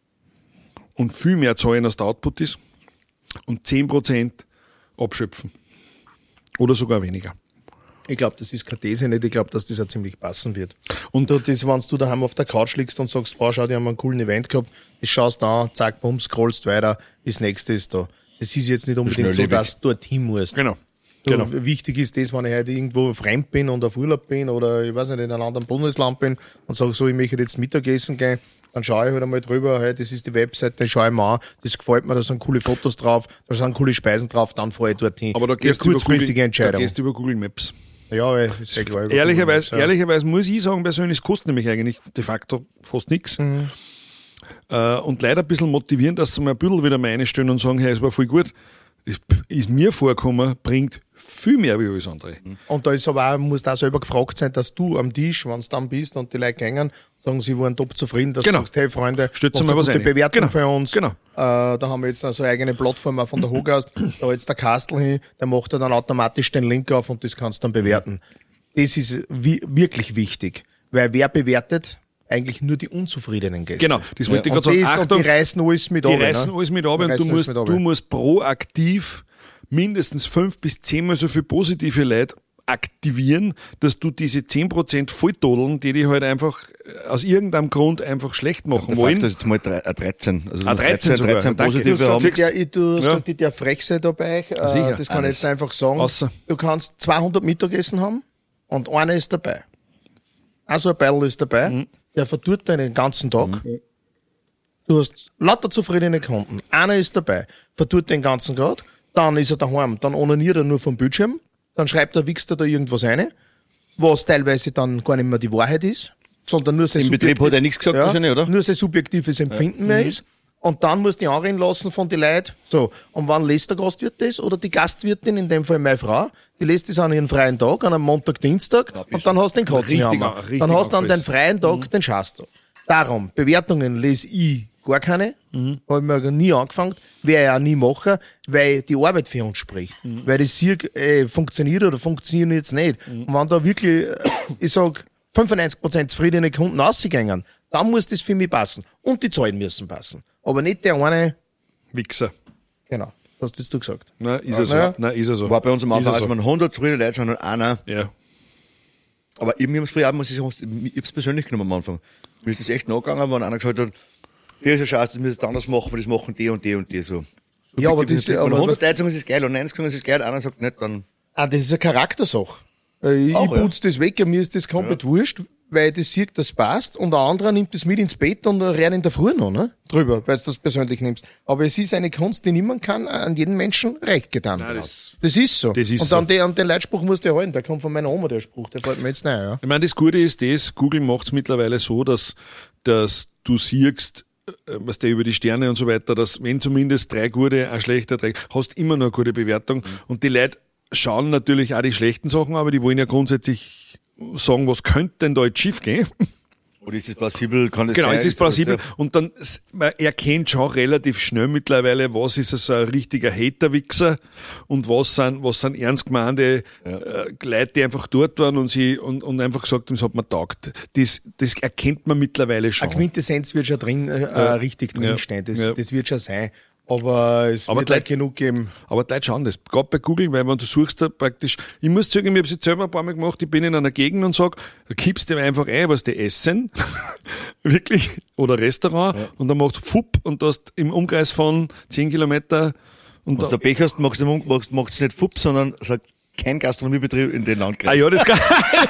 und viel mehr zahlen, als der Output ist und zehn Prozent abschöpfen. Oder sogar weniger. ich glaube, das ist keine These nicht, ich glaube, dass das auch ziemlich passen wird. Und Du, das, wenn du daheim auf der Couch liegst und sagst, boah, schau, die haben einen coolen Event gehabt, das schaust du an, zack, bumm, scrollst weiter, das nächste ist da. Das ist jetzt nicht unbedingt so, Schnelllebig. dass du dorthin musst. genau. Du, genau. Wichtig ist das, wenn ich heute irgendwo fremd bin und auf Urlaub bin oder ich weiß nicht, in einem anderen Bundesland bin und sage so, ich möchte jetzt Mittagessen gehen, dann schaue ich halt einmal drüber, hey, das ist die Webseite, dann schaue ich mir an, das gefällt mir, da sind coole Fotos drauf, da sind coole Speisen drauf, dann fahre ich dorthin. Aber da Eine gehst du über kurzfristige Google, da Entscheidung. gehst du über Google Maps. Ja, ey, ist ja klar. Ehrlicherweise, Ja. ehrlicherweise muss ich sagen, persönlich, es kostet nämlich eigentlich de facto fast nichts. Mhm. äh, und Leute ein bisschen motivieren, dass sie mal ein bisschen wieder mal einstellen und sagen, hey, es war voll gut. Das ist mir vorgekommen, bringt viel mehr wie alles andere. Und da ist aber auch, musst auch selber gefragt sein, dass du am Tisch, wenn du dann bist und die Leute gehen, sagen, sie waren top zufrieden, dass genau. du sagst, hey Freunde, stützen wir was eine gute rein. Bewertung Genau. für uns. Genau. Äh, da haben wir jetzt also eine eigene Plattform auch von der Hogast, da jetzt der Kastel hin, der macht dann automatisch den Link auf und das kannst du dann bewerten. Das ist wie, wirklich wichtig, weil wer bewertet? Eigentlich nur die unzufriedenen Gäste. Genau, das wollte ja. ich gerade sagen. Das, Achtung, die reißen alles mit Die ab. reißen ne? alles mit ab und du musst, du musst proaktiv mindestens fünf bis zehnmal so viele positive Leute aktivieren, dass du diese zehn Prozent Volltodeln, die die halt einfach aus irgendeinem Grund einfach schlecht machen der wollen. Das ist jetzt mal dreizehn. Also ah, dreizehn, sogar. dreizehn positive du hast haben. der, du hast ja. die der Frechse dabei. Äh, Sicher. das kann Alles. ich jetzt einfach sagen. Außer. Du kannst zweihundert Mittagessen haben und einer ist dabei. Also ein Beil ist dabei. Mhm. Der verdurrt den ganzen Tag. Mhm. Du hast lauter zufriedene Kunden. Einer ist dabei, verdurrt den ganzen Tag. Dann ist er daheim, dann onaniert er nur vom Bildschirm. Dann schreibt er, wichst er da irgendwas rein, was teilweise dann gar nicht mehr die Wahrheit ist, sondern nur sein Im Betrieb hat er nichts gesagt ja, wahrscheinlich, oder? nur sein subjektives Empfinden ja. mehr mhm. ist. Und dann musst du dich anreden lassen von den Leuten. So, und wann lässt der Gastwirt das? Oder die Gastwirtin, in dem Fall meine Frau, die lässt das an ihren freien Tag, an einem Montag, Dienstag, ja, und dann hast du den Katzenhammer. Dann hast du an den freien Tag mhm. den Schaß. Darum, Bewertungen lese ich gar keine. Mhm. Habe ich mir nie angefangen. Werde ich auch nie machen, weil die Arbeit für uns spricht. Mhm. Weil ich sehe, ey, funktioniert oder funktioniert jetzt nicht. Mhm. Und wenn da wirklich, ich sag, fünfundneunzig Prozent zufriedene Kunden rausgehen, dann muss das für mich passen. Und die Zahlen müssen passen. Aber nicht der eine Wichser. Genau, das hast du gesagt. Nein, ist er so. Ja. Nein, ist er so. War bei uns am Anfang, als so. man hundert zufriedene Leute sind und einer. Ja. Aber ich, mir hab's früher auch, muss ich sagen, ich hab's persönlich genommen am Anfang. Mir ist das echt nachgegangen, wenn einer gesagt hat, der ist ja scheiße, das müssen wir anders machen, weil das machen die und die und die so. so ja, aber das, aber aber hundert Leute sagen, es ist geil und neunzig sagen, es ist geil, einer sagt nicht, dann. Ah, das ist eine Charaktersache. Ich Auch, putze ja. das weg, mir ist das komplett ja. wurscht, weil das sieht, das passt, und der andere nimmt das mit ins Bett und rennt in der Früh noch, ne? Drüber, weil du das persönlich nimmst. Aber es ist eine Kunst, die niemand kann, an jedem Menschen recht getan. Nein, das, das ist so. Das ist und an, so. den, an den Leitspruch musst du halten, der kommt von meiner Oma, der Spruch, der fällt mir jetzt nicht, ja. Ich meine, das Gute ist das, Google macht es mittlerweile so, dass, dass du siehst, was der über die Sterne und so weiter, dass wenn zumindest drei gute, ein schlechter, drei, hast immer noch eine gute Bewertung. Mhm. Und die Leute schauen natürlich auch die schlechten Sachen, aber die wollen ja grundsätzlich sagen, was könnte denn da jetzt schief gehen? Oder ist es plausibel? Kann es genau, sein? es ist plausibel. Und dann, man erkennt schon relativ schnell mittlerweile, was ist so ein richtiger Hater-Wichser und was sind, was sind ernst gemeinte ja. äh, Leute, die einfach dort waren und sie, und, und einfach gesagt haben, das hat mir taugt. Das, das erkennt man mittlerweile schon. Eine Quintessenz wird schon drin, äh, ja. richtig drinstehen. Das, ja. das wird schon sein. Aber es aber wird halt genug geben. Aber die Leute schauen das. Gerade bei Google, weil wenn du suchst, da praktisch, ich muss sagen, ich habe es jetzt selber ein paar Mal gemacht, ich bin in einer Gegend und sag, da gibst du einfach ein, was die essen, wirklich, oder Restaurant, ja. und dann macht Fupp und du hast im Umkreis von zehn Kilometer. Und wenn du Pech hast, machst du machst, machst nicht Fupp, sondern sagt, kein Gastronomiebetrieb in den Landkreis. Ah ja, das kann,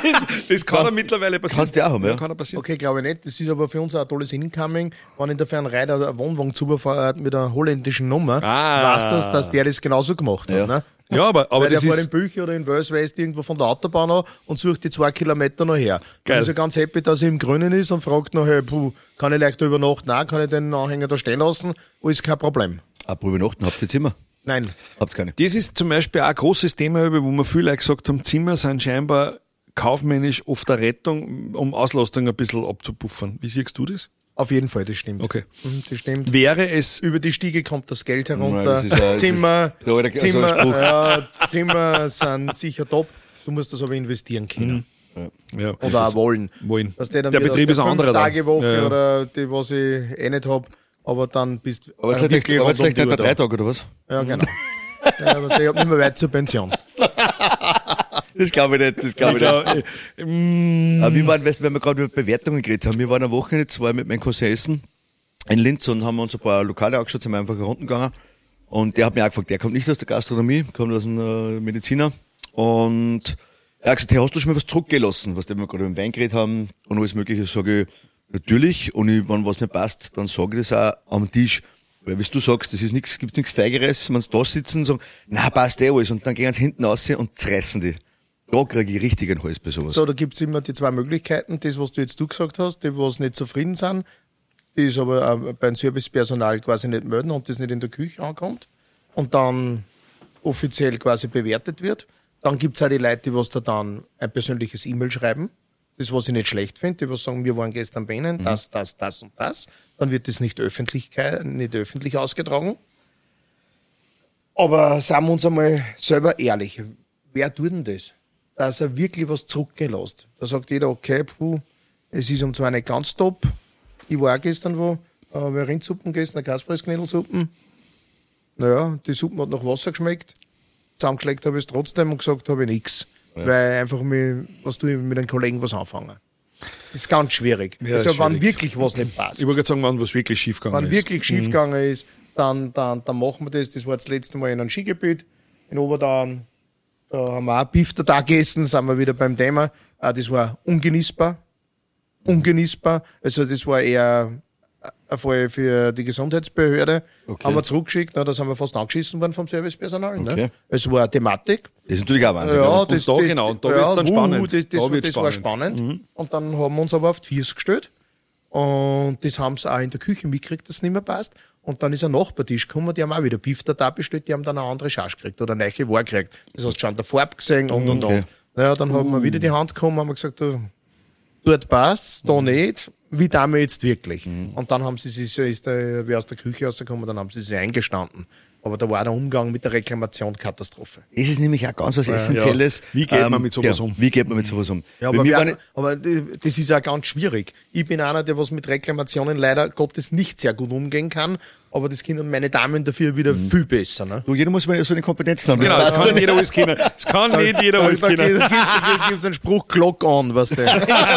das kann er mittlerweile passieren. Kannst du auch haben, ja? ja kann er passieren. Okay, glaube ich nicht. Das ist aber für uns auch ein tolles Incoming. Wenn in der Fernrei der Wohnwagen zubefährt mit einer holländischen Nummer, ah. weißt du, dass der das genauso gemacht hat. Ja, ne? ja aber, aber Weil das der ist... fährt in Bücher oder in Wels weist irgendwo von der Autobahn an und sucht die zwei Kilometer noch her. Geil. Dann ist er ganz happy, dass er im Grünen ist und fragt noch, hey, puh, kann ich leicht da übernachten? Nein, kann ich den Anhänger da stehen lassen? Ist kein Problem. Aber übernachten habt ihr Zimmer? Nein. Habt keine. Das ist zum Beispiel auch ein großes Thema, wo wir viele gesagt haben, Zimmer sind scheinbar kaufmännisch oft eine Rettung, um Auslastung ein bisschen abzupuffern. Wie siehst du das? Auf jeden Fall, das stimmt. Okay. Das stimmt. Wäre es... Über die Stiege kommt das Geld herunter. Nein, das ist ein, Zimmer, das ist, das Zimmer, so ja, Zimmer sind sicher top. Du musst das aber investieren können. Mhm. Ja. Oder auch wollen. wollen. Dass der dann der Betrieb ist ein anderer. Tage Woche ja, ja. oder die, was ich eh nicht hab. Aber dann bist du. Aber es liegt nicht der drei Tage, oder was? Ja, genau. ja, aber ich hab nicht mehr weit zur Pension. Das glaube ich nicht, das glaube ich nicht. Mm. Aber wie waren, weißt du, wenn wir gerade über Bewertungen geredet haben, wir waren eine Woche, zwei mit meinem Cousin essen in Linz und haben uns ein paar Lokale angeschaut, sind wir einfach herunten gegangen. Und der hat mich auch gefragt, der kommt nicht aus der Gastronomie, kommt aus einem äh, Mediziner. Und er hat gesagt, hey, hast du schon mal was zurückgelassen, was wir gerade über den Wein geredet haben und alles Mögliche? Sage ich, natürlich. Und ich, wenn was nicht passt, dann sage ich das auch am Tisch. Weil, wie du sagst, das ist nichts, gibt's nichts Feigeres, wenn sie da sitzen und sagen, na, passt eh alles. Und dann gehen sie hinten raus und zerreißen die. Da kriege ich richtig einen Hals bei sowas. So, da gibt's immer die zwei Möglichkeiten. Das, was du jetzt du gesagt hast, die, was nicht zufrieden sind, die ist aber äh, beim Servicepersonal quasi nicht melden und das nicht in der Küche ankommt und dann offiziell quasi bewertet wird. Dann gibt es auch die Leute, die was da dann ein persönliches E-Mail schreiben. Das, was ich nicht schlecht finde, die was sagen, wir waren gestern bei Ihnen, das, das, das und das. Dann wird das nicht, Öffentlichkeit, nicht öffentlich ausgetragen. Aber sagen wir uns einmal selber ehrlich, wer tut denn das? Dass er wirklich was zurückgelässt. Da sagt jeder, okay, puh, es ist um zwar nicht ganz top. Ich war auch gestern wo, äh, habe Rindsuppen gegessen, eine Kaspersknädelsuppen. Naja, die Suppe hat nach Wasser geschmeckt. Zusammengelegt habe ich es trotzdem und gesagt habe ich nichts. Ja. Weil einfach mit, was tue ich mit den Kollegen was anfangen. Das ist ganz schwierig. Ja, also, wenn schwierig. Wirklich was nicht passt. Ich wollte sagen, wenn was wirklich schiefgegangen wenn ist. Wenn wirklich schiefgegangen mhm. ist, dann, dann, dann machen wir das. Das war das letzte Mal in einem Skigebiet in Oberdaun. Da haben wir auch Beef da gegessen, sind wir wieder beim Thema. Das war ungenießbar. Ungenießbar. Also das war eher ein Fall für die Gesundheitsbehörde. Okay. Haben wir zurückgeschickt, na, da sind wir fast angeschissen worden vom Servicepersonal. Okay. Ne? Es war eine Thematik. Das ist natürlich auch Wahnsinn. Ja, das, und da genau, und da ja, wird es dann spannend. Uh, das das, da das spannend. war spannend. Mhm. Und dann haben wir uns aber auf die Viers gestellt. Und das haben sie auch in der Küche mitgekriegt, dass es nicht mehr passt. Und dann ist ein Nachbartisch gekommen, die haben auch wieder Beef da bestellt, die haben dann eine andere Schausch gekriegt oder eine neue Ware gekriegt. Das hast du schon der Farbe gesehen und und okay. und. Naja, dann uh. haben wir wieder die Hand gekommen, haben wir gesagt, dort passt, da mhm. nicht. Wie tun wir jetzt wirklich? Mhm. Und dann haben sie sich, ist der, wer aus der Küche rausgekommen, dann haben sie sich eingestanden. Aber da war der Umgang mit der Reklamation Katastrophe. Es ist nämlich auch ganz was Essentielles. Ja. Wie geht ähm, man mit sowas ja, um? Wie geht man mit sowas um? Ja, aber, wir, aber das ist auch ganz schwierig. Ich bin einer, der was mit Reklamationen leider Gottes nicht sehr gut umgehen kann. Aber das können meine Damen dafür wieder mhm. viel besser. Ne? Du, jeder muss mal so eine Kompetenz haben. Genau, das kann jeder alles können. Das kann nicht jeder alles können. Da gibt es einen Spruch, Glock on, was der.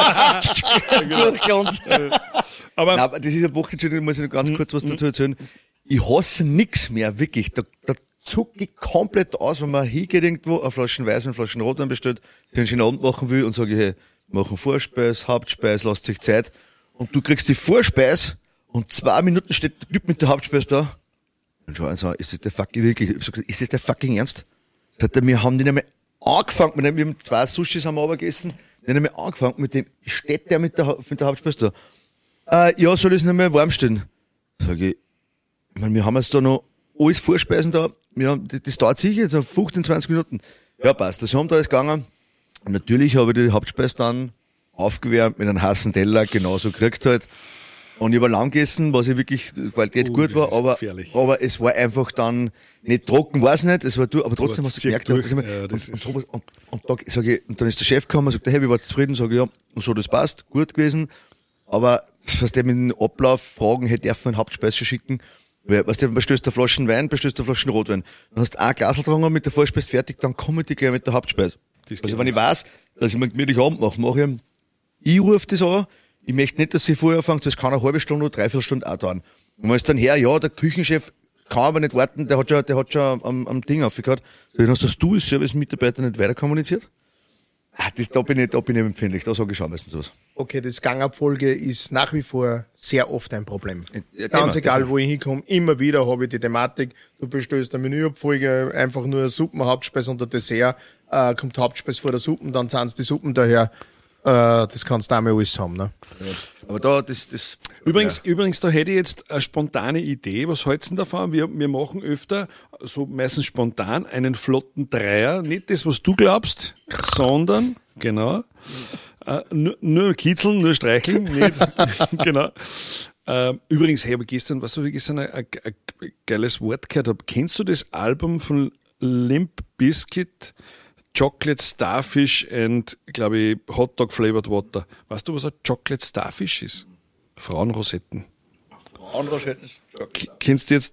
aber, Nein, aber das ist eine Woche, Entschuldigung, muss ich noch ganz kurz was dazu erzählen. Ich hasse nix mehr, wirklich. Da, da zuck ich komplett aus, wenn man hingeht irgendwo, eine Flasche Weiß, eine Flasche Rotwein bestellt, den ich einen Abend machen will und sage, hey, machen Vorspeis, Hauptspeis, lasst sich Zeit. Und du kriegst die Vorspeis und zwei Minuten steht der Typ mit der Hauptspeis da. Und schau so, ist das der fucking wirklich, ich hab gesagt, ist das der fucking Ernst? Sagt er, wir haben den einmal angefangen, mit dem, wir haben zwei Sushis haben wir aber gegessen, den einmal angefangen, mit dem, steht der mit der, mit der Hauptspeis da. Äh, ja, soll ich es nicht mehr warm stellen? Sag ich, ich meine, wir haben jetzt da noch alles Vorspeisen da. Wir haben, das, das dauert sicher jetzt auf fünfzehn, zwanzig Minuten. Ja, passt. Das haben da alles gegangen. Und natürlich habe ich die Hauptspeise dann aufgewärmt mit einem heißen Teller, genauso gekriegt halt. Und ich habe lang gegessen, was ich wirklich, Qualität uh, gut war, aber, aber es war einfach dann nicht trocken, weiß nicht, es war du, aber trotzdem hast du gemerkt, dass immer, ja, das und, und, und, und, da, sag ich, und dann ist der Chef gekommen und sagt, hey, wie war zufrieden? Sag ich, ja, und so, das passt, gut gewesen. Aber, was der mit dem Ablauf fragen, hätte er einen Hauptspeise schicken. Weil, weißt du, bestößt der Flaschen Wein, bestößt der Flaschen Rotwein. Dann hast du ein Glas getrunken mit der Vorspeise fertig, dann komme ich gleich mit der Hauptspeise. Also wenn ich weiß, dass ich mir gemütlich Abend mache, mache ich, ich rufe das an, ich möchte nicht, dass sie vorher anfangen, das kann eine halbe Stunde oder dreiviertel Stunde auch dauern. Und wenn es dann her, ja, der Küchenchef kann aber nicht warten, der hat schon, der hat schon am, am Ding aufgehört. Dann hast du als Service-Mitarbeiter nicht weiter kommuniziert? Ah, das, da bin ich, da bin ich empfindlich, da sage ich schon meistens was. Okay, das Gangabfolge ist nach wie vor sehr oft ein Problem. Ja, Ganz Thema, egal, wo ich hinkomme, immer wieder habe ich die Thematik, du bestellst eine Menüabfolge, einfach nur Suppen, Hauptspeise und der Dessert, äh, kommt Hauptspeise vor der Suppen, dann sind es die Suppen daher, äh, das kannst du auch mal alles haben. Ne? Ja. Aber da, das, das. Übrigens, ja. übrigens, da hätte ich jetzt eine spontane Idee. Was hältst du davon? Wir, wir machen öfter, so meistens spontan, einen flotten Dreier. Nicht das, was du glaubst, sondern, genau, äh, nur, nur kitzeln, nur streicheln, nicht, genau. Ähm, übrigens, hey, aber gestern, was habe ich gestern ein, ein, ein geiles Wort gehört habe. Kennst du das Album von Limp Bizkit? Chocolate Starfish and, glaube ich, Hot Dog Flavored Water. Weißt du, was ein Chocolate Starfish ist? Frauenrosetten. Frauenrosetten? Kennst du jetzt?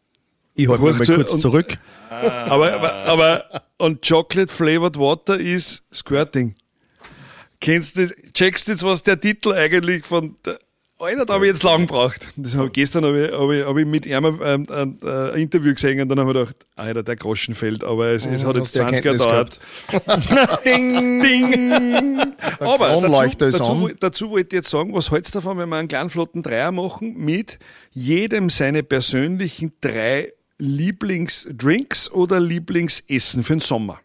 Ich halte mich mal zu, kurz und, zurück. Aber, aber, aber, und Chocolate Flavored Water ist Squirting. Kennst du das? Checkst du jetzt, was der Titel eigentlich von, der, Alter, da habe ich jetzt lang gebraucht. Das hab, gestern habe ich, hab ich, hab ich mit ihm ähm, ein, ein Interview gesehen und dann habe ich gedacht, Alter, der Groschen fällt, aber es, es hat jetzt zwanzig Jahre gedauert. Ding, ding. Aber dazu, dazu, dazu wollte ich jetzt sagen, was hältst du davon, wenn wir einen kleinen flotten Dreier machen mit jedem seine persönlichen drei Lieblingsdrinks oder Lieblingsessen für den Sommer?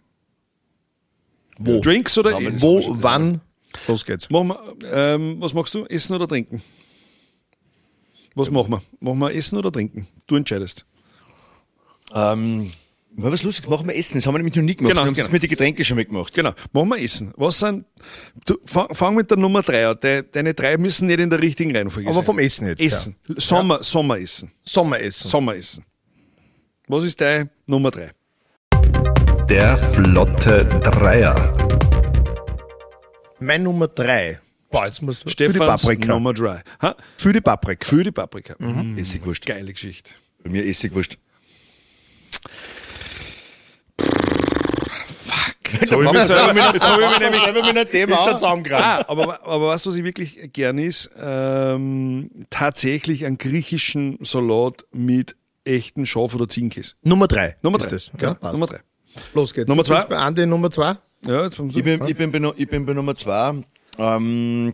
Wo? Drinks oder ja, Wo, wann? Los geht's. Machen wir, ähm, was magst du? Essen oder trinken? Was machen wir? Machen wir Essen oder Trinken? Du entscheidest. Ähm, war was lustig, machen wir Essen. Das haben wir nämlich noch nie gemacht. Genau, wir haben genau. das mit den Getränken schon mitgemacht. Genau, machen wir Essen. Was sind, du, fang, fang mit der Nummer drei an. De, deine drei müssen nicht in der richtigen Reihenfolge Aber sein. vom Essen jetzt. Essen. Ja. Sommer, Sommeressen. Sommeressen. Sommeressen. Was ist deine Nummer drei? Der flotte Dreier. Mein Nummer drei. Boah, jetzt muss für die Stefans Paprika. Nummer drei. Ha? Für die Paprika. Für die Paprika. Mhm. Essigwurst. Geile Geschichte. Bei mir Essigwurst. Jetzt habe ich mir selber, jetzt hab ich mir nämlich selber mit einem Thema Ah, aber, aber was, was ich wirklich gern ist, ähm, tatsächlich einen griechischen Salat mit echten Schaf- oder Ziegenkäse. Nummer drei. Nummer ist drei. Das. Ja, Ja, passt. Nummer drei. Los geht's. Nummer Du bist zwei. bei Andi Nummer zwei. Ja, jetzt haben Ich bin, ich bin, bei, Nu- ich bin bei Nummer zwei. Ähm,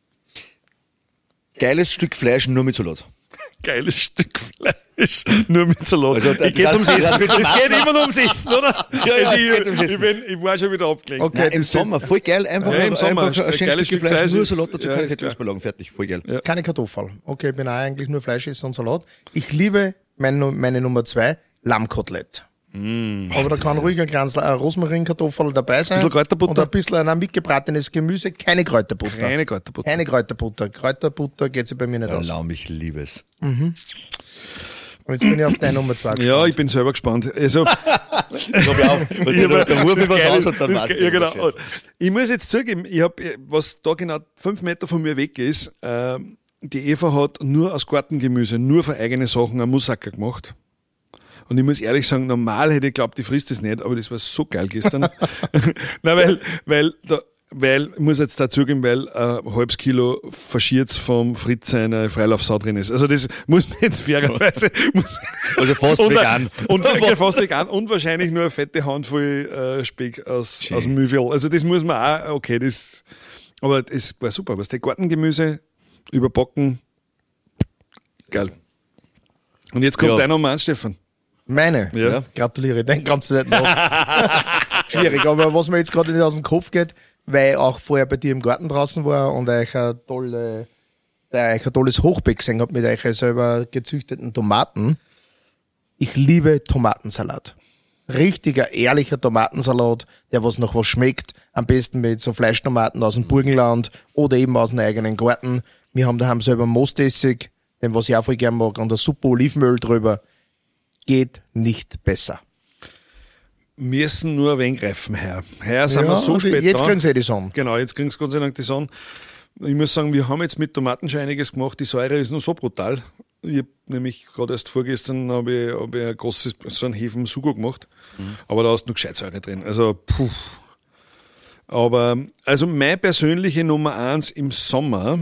geiles Stück Fleisch nur mit Salat. Geiles Stück Fleisch, nur mit Salat. Also, ich geht's das- ums das- Essen. das- Es geht immer nur ums Essen, oder? Ja, ja, Also es geht ums ich, Essen. ich, bin, ich war schon wieder abgelenkt. Okay, Nein, im das Sommer, voll geil. Einfach, Ja, im Sommer. einfach ein Ein schönes geiles Stück Stück Fleisch, Fleisch nur ist- Salat dazu, ja, keine ist klar. Fettwurstballon, fertig, voll geil. Ja. Keine Kartoffeln. Okay, ich bin auch eigentlich nur Fleisch essen und Salat. Ich liebe meine, meine Nummer zwei, Lammkotelett. Mm. Aber da kann ruhig ein kleines äh, Rosmarinkartoffel dabei sein. Bisschen Kräuterbutter. Und ein bisschen ein mitgebratenes Gemüse. Keine Kräuterbutter. Keine Kräuterbutter. Keine Kräuterbutter. Kräuterbutter geht sich bei mir nicht aus. Laum, ich liebe es. Und jetzt bin ich auf deine Nummer zwei gespannt. Ja, ich bin selber gespannt. Also, Ich glaube auf, was der, der, der Rufe was Geile- aus und dann das weißt Ge- du, ja, genau. was ist. Ich muss jetzt zugeben, ich hab, was da genau fünf Meter von mir weg ist, ähm, die Eva hat nur aus Gartengemüse, nur für eigene Sachen einen Moussaka gemacht. Und ich muss ehrlich sagen, normal hätte ich geglaubt, die frisst das nicht, aber das war so geil gestern. Nein, weil, weil, da, weil, ich muss jetzt dazugeben, weil ein halbes Kilo Faschierts vom Fritz seine Freilaufsau drin ist. Also das muss man jetzt fairerweise, muss, Also fast und, vegan. Und, und fast vegan und wahrscheinlich nur eine fette Handvoll äh, Speck aus, aus dem Mühlviertel. Also das muss man auch, okay, das, aber es war super. Was der Gartengemüse überbacken, geil. Und jetzt kommt Ja. dein Nummer eins, Stefan. Meine? Ja. Gratuliere, denk ganz nicht noch. Schwierig, aber was mir jetzt gerade nicht aus dem Kopf geht, weil ich auch vorher bei dir im Garten draußen war und euch ein, tolle, der euch ein tolles Hochbeet gesehen habe mit euch selber gezüchteten Tomaten. Ich liebe Tomatensalat. Richtiger, ehrlicher Tomatensalat, der was noch was schmeckt. Am besten mit so Fleischtomaten aus dem Burgenland oder eben aus dem eigenen Garten. Wir haben daheim selber Mostessig, den was ich auch voll gern mag, und ein super Olivenöl drüber. Geht nicht besser. Müssen nur ein wenig greifen, Herr. Herr, sind wir so und spät jetzt dran. kriegen sie die Sonne. Genau, jetzt kriegen sie Gott sei Dank die Sonne. Ich muss sagen, wir haben jetzt mit Tomaten schon einiges gemacht. Die Säure ist nur so brutal. Ich hab nämlich gerade erst vorgestern habe ich, hab ich ein großes, so einen Hefen Sugo gemacht. Mhm. Aber da ist noch Gescheitsäure drin. Also, puh. Aber, also meine persönliche Nummer eins im Sommer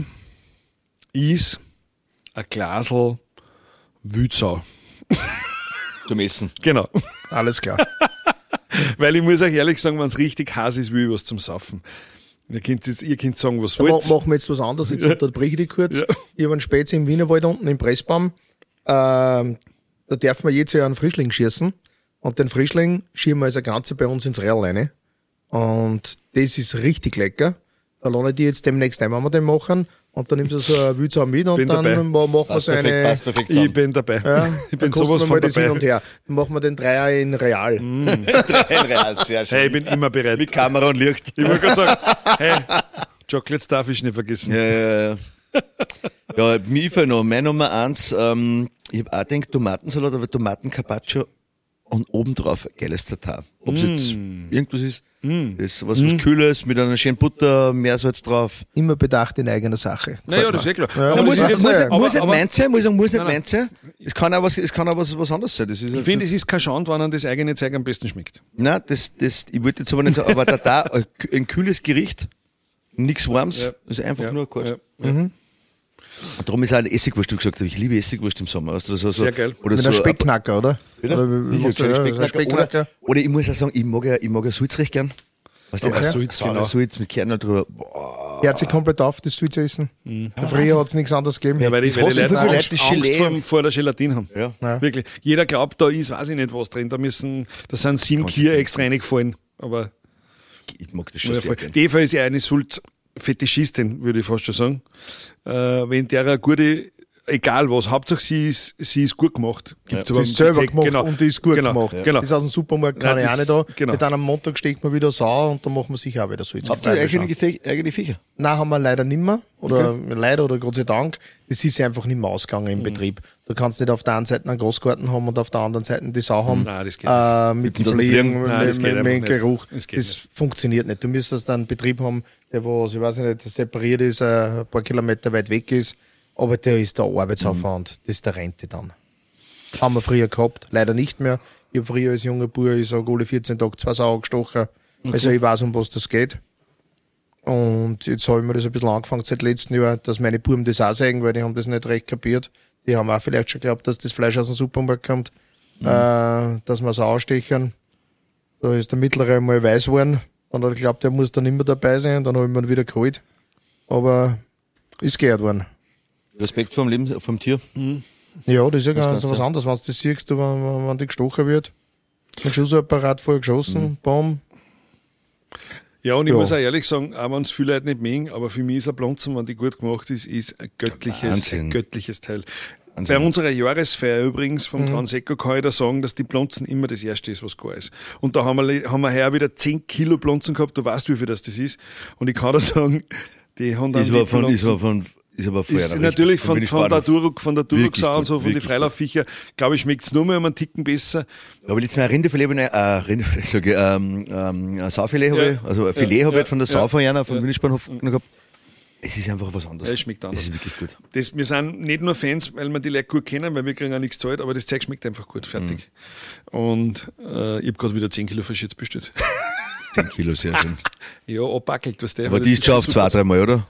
ist ein Glasl Wützau. Zum Essen. Genau. Alles klar. Weil ich muss euch ehrlich sagen, wenn es richtig heiß ist, will ich was zum Saufen. Ihr könnt, jetzt, ihr könnt sagen, was Da wollt. ma- machen wir jetzt was anderes. Jetzt Ja. unterbreche ich dich kurz. Ja. Ich habe einen Spätzle im Wienerwald unten im Pressbaum. Ähm, da darf man jedes Jahr einen Frischling schießen. Und den Frischling schieben wir als ein Ganze bei uns ins Real rein. Und das ist richtig lecker. Da lade ich die jetzt demnächst ein, wenn wir den machen. Und dann nimmst du so ein Wützau mit und Bin dann dabei. ma- machen wir Passt so perfekt, eine. passt perfekt Ich zusammen. bin dabei. Ja, ich dann bin kosten sowas wir von mal das hin und dabei. her. Dann machen wir den Dreier in Real. Real, sehr schön. Hey, ich bin immer bereit. Mit Kamera und Licht. Ich wollte gerade sagen, hey, Chocolates darf ich nicht vergessen. Ja, ja, ja. Ja, mir fällt noch, meine Nummer eins, ähm, ich habe auch gedacht, Tomatensalat, aber Tomaten-Carpaccio und obendrauf geiles Tatar. Ob es jetzt irgendwas ist, das was, was Kühles mit einer schönen Butter, Meersalz drauf. Immer bedacht in eigener Sache. Naja, Gefällt das ist mir. eh klar. Ja, Aber aber muss, das das ist ist jetzt, jetzt- muss, aber- muss nicht aber- meins sein, muss ich sagen, muss nicht Nein, nein. meins sein. Es kann auch was, es kann auch was, was anderes sein. Das ist ich finde, es ist kein Schand, wenn einem das eigene Zeug am besten schmeckt. Nein, das, das, ich wollte jetzt aber nicht sagen, aber Tatar, ein kü- ein kühles Gericht, nichts Warmes, Ja. das ist einfach Ja, nur kalt. ja, ja. Und darum ist auch eine Essigwurst, wie gesagt habe, ich liebe Essigwurst im Sommer. Weißt du, so, so, Sehr geil. Oder Mit so einem Speckknacker, oder? Bitte? Oder wie- wie Sicher, machst du- kleine ja, Speckknacker. Speckknacker. Oder, oder ich muss auch sagen, ich mag ja, ich mag ja Salz recht gern. Weißt du, Okay. ein Salz, saure genau. Salz mit Kernel drüber. Boah. Hört sich komplett auf, das Salz zu essen. Früher hat es nichts anderes gegeben. Ja, weil die, Das weil die hassen Leute viele Angst, Leute, das Angst Gelee vor, und- vor der Gelatine haben. Ja. Ja. Wirklich. Jeder glaubt, da ist, weiß ich nicht, was drin. Da müssen, da sind sieben Kier extra reingefallen. Aber Ich mag das schon ja, sehr voll. gern. die Eva ist ja eine Sulz-Fetischistin, würde ich fast schon sagen. Äh, wenn der eine gute egal was, Hauptsache sie ist, sie ist gut gemacht. Gibt's Ja, aber sie ist selber gemacht genau, und die ist gut genau, gemacht. Ja. Genau. Das ist aus dem Supermarkt, kann Nein, ich auch das- nicht da. genau. Mit einem Montag steckt man wieder sauer und dann machen wir sicher auch wieder so. Habt ihr eigene, Gefä- eigene Viecher? Nein, haben wir leider nicht mehr. Oder leider oder Gott sei Dank. Das ist einfach nicht mehr ausgegangen im Mhm. Betrieb. Du kannst nicht auf der einen Seite einen Großgarten haben und auf der anderen Seite die Sau haben. Nein, das geht äh, mit den das mit Fliegen, Fliegen? Nein, das mit, geht mit, mit dem einfach nicht. Geruch. Das geht Das nicht. funktioniert nicht. Du müsstest einen Betrieb haben, der was, ich weiß nicht, separiert ist, äh, ein paar Kilometer weit weg ist. Aber der ist der Arbeitsaufwand. Das ist der Rente dann. Haben wir früher gehabt, leider nicht mehr. Ich habe früher als junger Bub, ich sage, alle vierzehn Tage zwei Sau gestochen. Also ich weiß, um was das geht. Und jetzt habe ich mir das ein bisschen angefangen seit letztem Jahr, dass meine Buben das auch sagen, weil die haben das nicht recht kapiert. Die haben auch vielleicht schon geglaubt, dass das Fleisch aus dem Supermarkt kommt, mhm. äh, dass wir es ausstechen. Da ist der Mittlere mal weiß geworden. Dann hat er geglaubt, der muss dann immer dabei sein. Dann habe ich mir ihn wieder geholt. Aber ist geehrt worden. Respekt vom Leben, vom Tier. Ja, das ist ja ganz kann's was ja. anderes, wenn du das siehst, wenn, wenn, wenn die gestochen wird. Mit Schussapparat vorher geschossen, Mhm. bam. Ja, und ich Ja. muss auch ehrlich sagen, auch wenn es viele Leute nicht mögen, aber für mich ist ein Blonzen, wenn die gut gemacht ist, ist ein göttliches, Wahnsinn. ein göttliches Teil. Wahnsinn. Bei unserer Jahresfeier übrigens vom Transeco kann ich da sagen, dass die Blonzen immer das Erste ist, was gar ist. Und da haben wir, haben wir heuer wieder zehn Kilo Blonzen gehabt, du weißt, wie viel das das ist. Und ich kann da sagen, die haben dann Ist die aber von, ist Blonzen- aber von, ist aber vorher ist noch natürlich richtig. von, Bin ich von gespannt der auf- Duruk, von der Wirklich Duruk-Sau und gut, so, von den wirklich Freilauffviecher, glaube ich, schmeckt es nur mehr um einen Ticken besser. Aber jetzt mal ein Rinderfilet, habe ich, äh, Rinderfilet, ich sage, ähm, ähm, ein Saufilet habe Ja. ich, also ein Filet Ja, habe ich ja, jetzt von der ja. Sau von einer, von Ja. Wienisbahnhof gehabt. Es ist einfach was anderes. Ja, es schmeckt anders. Es ist wirklich gut. Das, wir sind nicht nur Fans, weil wir die Leute gut kennen, weil wir kriegen auch nichts zahlt, aber das Zeug schmeckt einfach gut, fertig. Mhm. Und äh, ich habe gerade wieder zehn Kilo Fisch jetzt bestellt. zehn Kilo, sehr schön. Ja, abbackelt, was der. Aber die ist schon auf zwei, drei Mal, oder?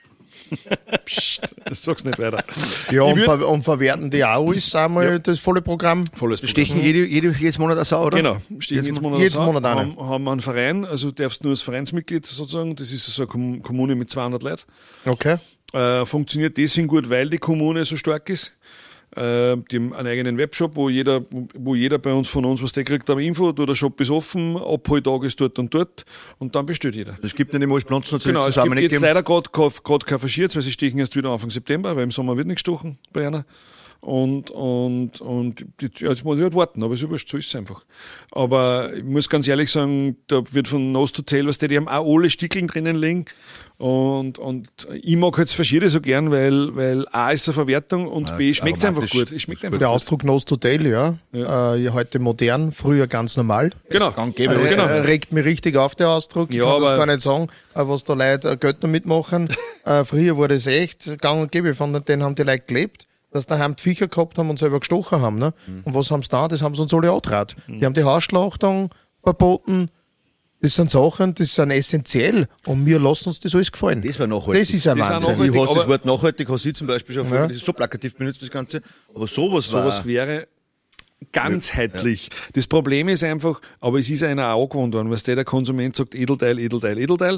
Psst, das sag's nicht weiter. Ja, und, würd- ver und verwerten die auch alles einmal Ja. das volle Programm. Volles Programm. Stechen jede, jede, jedes Monat eine Sau, oder? Genau, stehen jetzt Monat, Jeden aus, Monat eine. haben, haben wir einen Verein, also du darfst nur als Vereinsmitglied sozusagen, das ist so eine Kom- Kommune mit zweihundert Leuten. Okay. Äh, funktioniert deswegen gut, weil die Kommune so stark ist. Äh, die haben einen eigenen Webshop, wo jeder, wo jeder bei uns von uns was der kriegt, am Info, der Shop ist offen, Abholtag ist dort und dort und dann bestellt jeder. Es gibt ja nicht mal das Pflanzen, Genau, es zusammen gibt nicht jetzt geben. leider gerade gerade kein Verschierz, weil sie stechen erst wieder Anfang September, weil im Sommer wird nicht gestochen bei einer. Und, und, und die, ja, jetzt muss ich halt warten, aber ist wurscht, so ist es einfach. Aber ich muss ganz ehrlich sagen, da wird von Nose to Tail, was die, die haben auch alle Stickeln drinnen liegen. Und, und ich mag jetzt Verschiede so gern, weil, weil A ist eine Verwertung und Ja, B schmeckt es einfach aromatisch. gut. Es schmeckt einfach Der gut. Ausdruck Nose to Tail, ja. Ja. Äh, heute modern, früher ganz normal. Genau. Gang gäbe, Äh, genau. äh, regt mich richtig auf, der Ausdruck. Ich Ja, kann das aber- gar nicht sagen, äh, was da Leute äh, Geld damit machen. äh, früher war das echt gang und gäbe, von denen haben die Leute gelebt, dass daheim die Viecher gehabt haben und selber gestochen haben. Ne? Mhm. Und was haben sie da? Das haben sie uns alle angetraut. Die haben die Hausschlachtung verboten. Das sind Sachen, die sind essentiell und wir lassen uns das alles gefallen. Das war nachhaltig. Das ist ein Das ist auch Wahnsinn. nachhaltig. Ich hasse das aber- Wort nachhaltig, hast du zum Beispiel schon Ja. vorher, das ist so plakativ benutzt, das Ganze. Aber sowas war... Sowas wäre ganzheitlich. Das Problem ist einfach, aber es ist einer auch angewandt worden, weil der Konsument sagt Edelteil, Edelteil, Edelteil.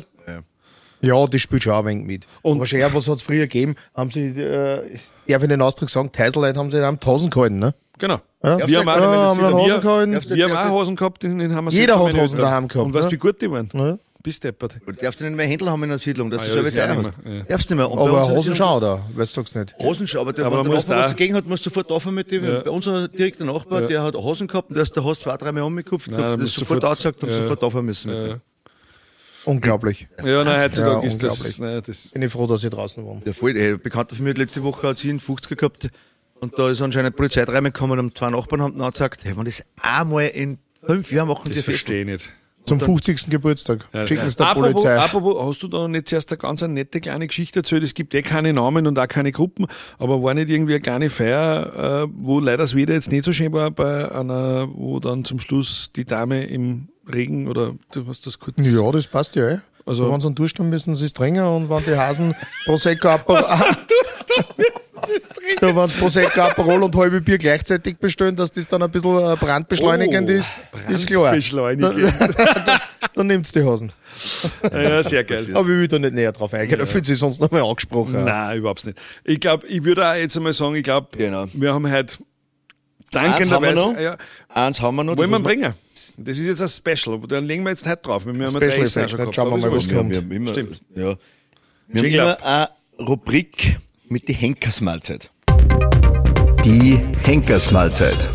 Ja, das spielt schon auch ein wenig mit. Und- Und wahrscheinlich, was hat es früher gegeben, haben sie, äh, darf ich den Ausdruck sagen, Teiselleute haben sie am Tausend gehalten, ne? Genau. Ja. Wir haben auch, Ja, wenn das haben wir wieder- Hosen wir, gehalten. wir haben auch Hosen gehabt, den, den haben wir Jeder selbst hat meine Hosen Eltern. daheim gehabt, Und weißt du, ne? wie gut die waren? Ja. Bist deppert. Du darfst nicht mehr Händler haben in einer Siedlung, dass Ah, du ja, selber das ist ja Zeit nicht hast. mehr, ja. Darfst nicht mehr. Und bei Aber uns in der Hosen Siedlung- schau da, weißt du, sag's nicht. Hosen, aber der, Aber wenn der man muss Nachbar was da- dagegen hat, musst du sofort offen mit dem. Ja. Bei unserem direkter Nachbar, Ja. der hat Hosen gehabt und der ist der Host zwei, drei Mal umgekupft, Nein, hat dann das musst du sofort sofort- ausgesagt und Ja. sofort offen müssen. mit Ja, dem. Unglaublich. ja nein, heutzutage Ja, ist das, unglaublich. nein, das. Bin ich froh, dass ich draußen wohne. Der voll, ey, ein Bekannter von mir hat letzte Woche hat sie einen fünfziger gehabt und da ist anscheinend die Polizei reingekommen und zwei Nachbarn haben dann gesagt, hey, wenn das einmal in fünf Jahren machen, Das die Fest. verstehe ich nicht. Zum fünfzigsten Geburtstag. Schicken es der apropos, Polizei. apropos, hast du da nicht zuerst eine ganz eine nette kleine Geschichte erzählt? Es gibt eh keine Namen und auch keine Gruppen, aber war nicht irgendwie eine kleine Feier, äh, wo leider das Wetter jetzt nicht so schön war, bei einer, wo dann zum Schluss die Dame im Regen oder du hast das kurz. Ja, das passt ja, eh. Also- Also, wenn sie einen Durst haben, müssen sie es trinken und wenn die Hasen Prosecco Aperol, da wenn sie Prosecco Aperol und halbe Bier gleichzeitig bestellen, dass das dann ein bisschen äh, brandbeschleunigend Oh, ist, ist klar. Brandbeschleunigend. Dann nimmt's die Hasen. Ja, sehr geil. Aber ich will da nicht näher drauf eingehen, da fühlt sich sonst noch mal angesprochen. Nein, überhaupt nicht. Ich glaube, ich würde auch jetzt einmal sagen, ich glaube, Genau. wir haben heute Eins haben wir dankenderweise, noch. ja, Eins haben wir noch. wollen wir das ihn muss bringen. Das ist jetzt ein Special, da legen wir jetzt heute drauf. Wir haben ja Special drei Essen auch Effekt, schon dann gehabt. schauen wir aber mal, ist was wurscht. kommt. Wir haben immer, Stimmt. Ja. Wir haben Jingle immer ab. eine Rubrik mit die Henkersmahlzeit. Die Henkersmahlzeit.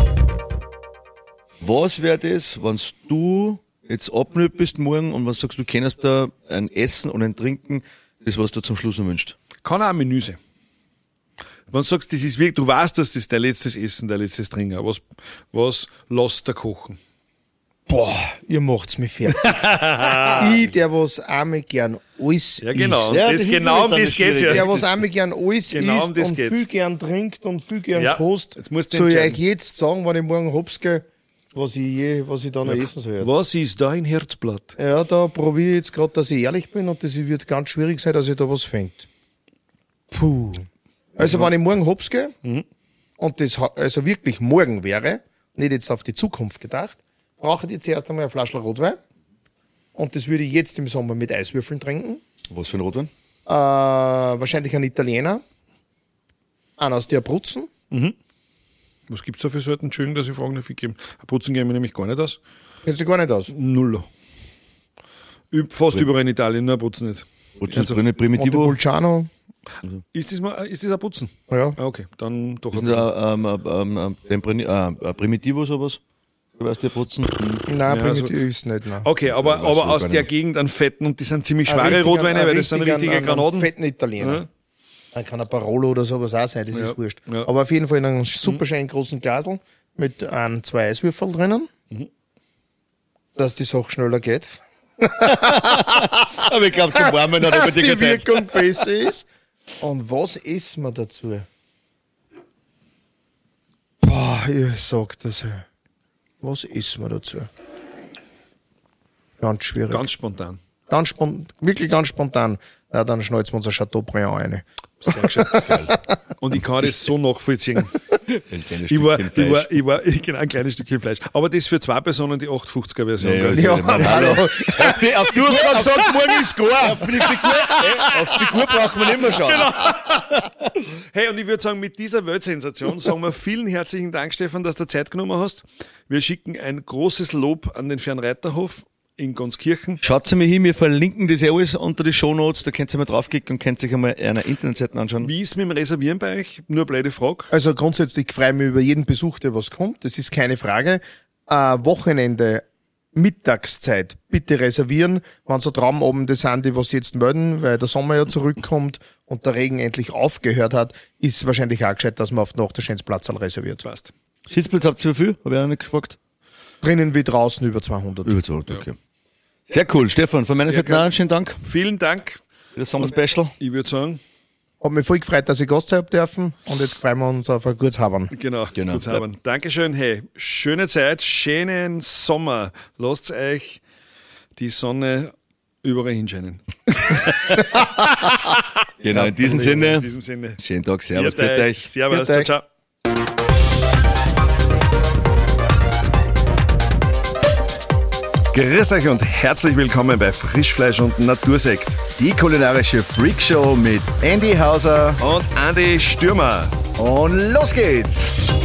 Was wäre das, wenn du jetzt abnüht bist morgen und was sagst du, kennst da ein Essen und ein Trinken, das was du zum Schluss noch wünschst? Kann auch ein Menü sein. Wenn du sagst, das ist wirklich, du weißt, dass das dein letztes Essen, dein letztes Trinken, was, was lässt du kochen? Boah, ihr macht's mich fertig. Ich, der was einmal gern alles Ja, genau. isst. Ja, das, genau um das geht's ja. Der was einmal gern alles Genau um isst das und geht's. viel gern trinkt und viel gern Ja, kost, jetzt musst du soll ich entscheiden. euch jetzt sagen, wenn ich morgen hops gehe, was ich, je, was ich da noch essen soll. Was ist dein Herzblatt? Ja, da probiere ich jetzt gerade, dass ich ehrlich bin und das wird ganz schwierig sein, dass ich da was fängt. Puh. Also, wenn ich morgen hops gehe Mhm. und das ha- also wirklich morgen wäre, nicht jetzt auf die Zukunft gedacht, brauche ich jetzt erst einmal eine Flasche Rotwein und das würde ich jetzt im Sommer mit Eiswürfeln trinken. Was für ein Rotwein? Äh, wahrscheinlich ein Italiener, einen aus der Abruzzen. Was gibt's da für Sorten? Entschuldigung, dass ich fragen darf. Ich gebe, Abruzzen gehen wir nämlich gar nicht aus. Kennst du gar nicht aus. Null. Üb- Fast überall in Italien, nur Abruzzen nicht. Rotwein Also, drin, Primitivo. Montepulciano, Ist das, mal, ist das Abruzzen? ja. Ah, okay, dann doch. Ist da ähm, ähm, ähm, Tempranillo, äh, äh, Primitivo sowas? Du weißt, die Abruzzen. Nein, Ja, Primitiv also- ist nicht, nein. Okay, aber, weiß ich aber gar aus nicht. der Gegend an Fetten und die sind ziemlich Ein schwere richtiger- Rotweine, ein weil das sind richtiger- richtige ein- Granaten. Ein fetten Italiener. Ja. Dann kann ein Barolo oder sowas auch sein, das Ja. ist wurscht. Ja. Aber auf jeden Fall in einem super schönen großen Glasl mit ein, zwei Eiswürfel drinnen, Mhm. dass die Sache schneller geht. Aber ich glaube, zum Warmen hat er Dass die Wirkung besser ist. Und was essen wir dazu? Boah, ich sag das. ey. Was essen wir dazu? Ganz schwierig. Ganz spontan. Ganz spon- wirklich ganz spontan. Ja, dann schnalzen wir unser Chateaubriand rein. Sehr gescheit. Und ich kann das so nachvollziehen. Ich war, ich war, ich war, genau, ein kleines Stückchen Fleisch. Aber das für zwei Personen die achtundfünfziger Version. Ja, gell? ja, Ja, Mann, hallo. hallo. Du hast gerade gesagt, morgen ist gar. Auf die Figur, äh, auf die Figur braucht man nicht mehr schauen. Hey, und ich würde sagen, mit dieser Weltsensation sagen wir vielen herzlichen Dank, Stefan, dass du Zeit genommen hast. Wir schicken ein großes Lob an den Fernreiterhof in Gonskirchen. Schaut mal hin, wir verlinken das alles unter die Shownotes, da könnt ihr mal draufklicken und könnt euch einmal eine Internetseite anschauen. Wie ist mit dem Reservieren bei euch? Nur eine blöde Frage. Also grundsätzlich freue ich mich über jeden Besuch, der was kommt. Das ist keine Frage. Äh, Wochenende, Mittagszeit, bitte reservieren, wenn so Traumabende sind, die was jetzt melden, weil der Sommer ja zurückkommt und der Regen endlich aufgehört hat, ist wahrscheinlich auch gescheit, dass man auf Nacht der Schänzplatzal reserviert. Passt. Sitzplatz habt ihr wie viel? Habe ich auch nicht gefragt. Drinnen wie draußen über zweihundert. Über zweihundert, okay. Sehr cool. Stefan, von meiner Sehr Seite geil. noch schönen Dank Vielen Dank. für das Sommer Special. Ich würde sagen, Hat mich voll gefreut, dass ich Gast sein dürfen und jetzt freuen wir uns auf ein gutes Habern. genau. Genau. Kurz haben. Dankeschön. Hey, schöne Zeit, schönen Sommer. Lasst euch die Sonne überall hinscheinen. Genau, in diesem In Sinne, diesem Sinne. schönen Tag, Servus, Viert bitte euch. euch. Servus, Viert ciao, euch. ciao. Grüß euch und herzlich willkommen bei Frischfleisch und Natursekt. Die kulinarische Freakshow mit Andy Hauser Und Andi Stürmer. und los geht's!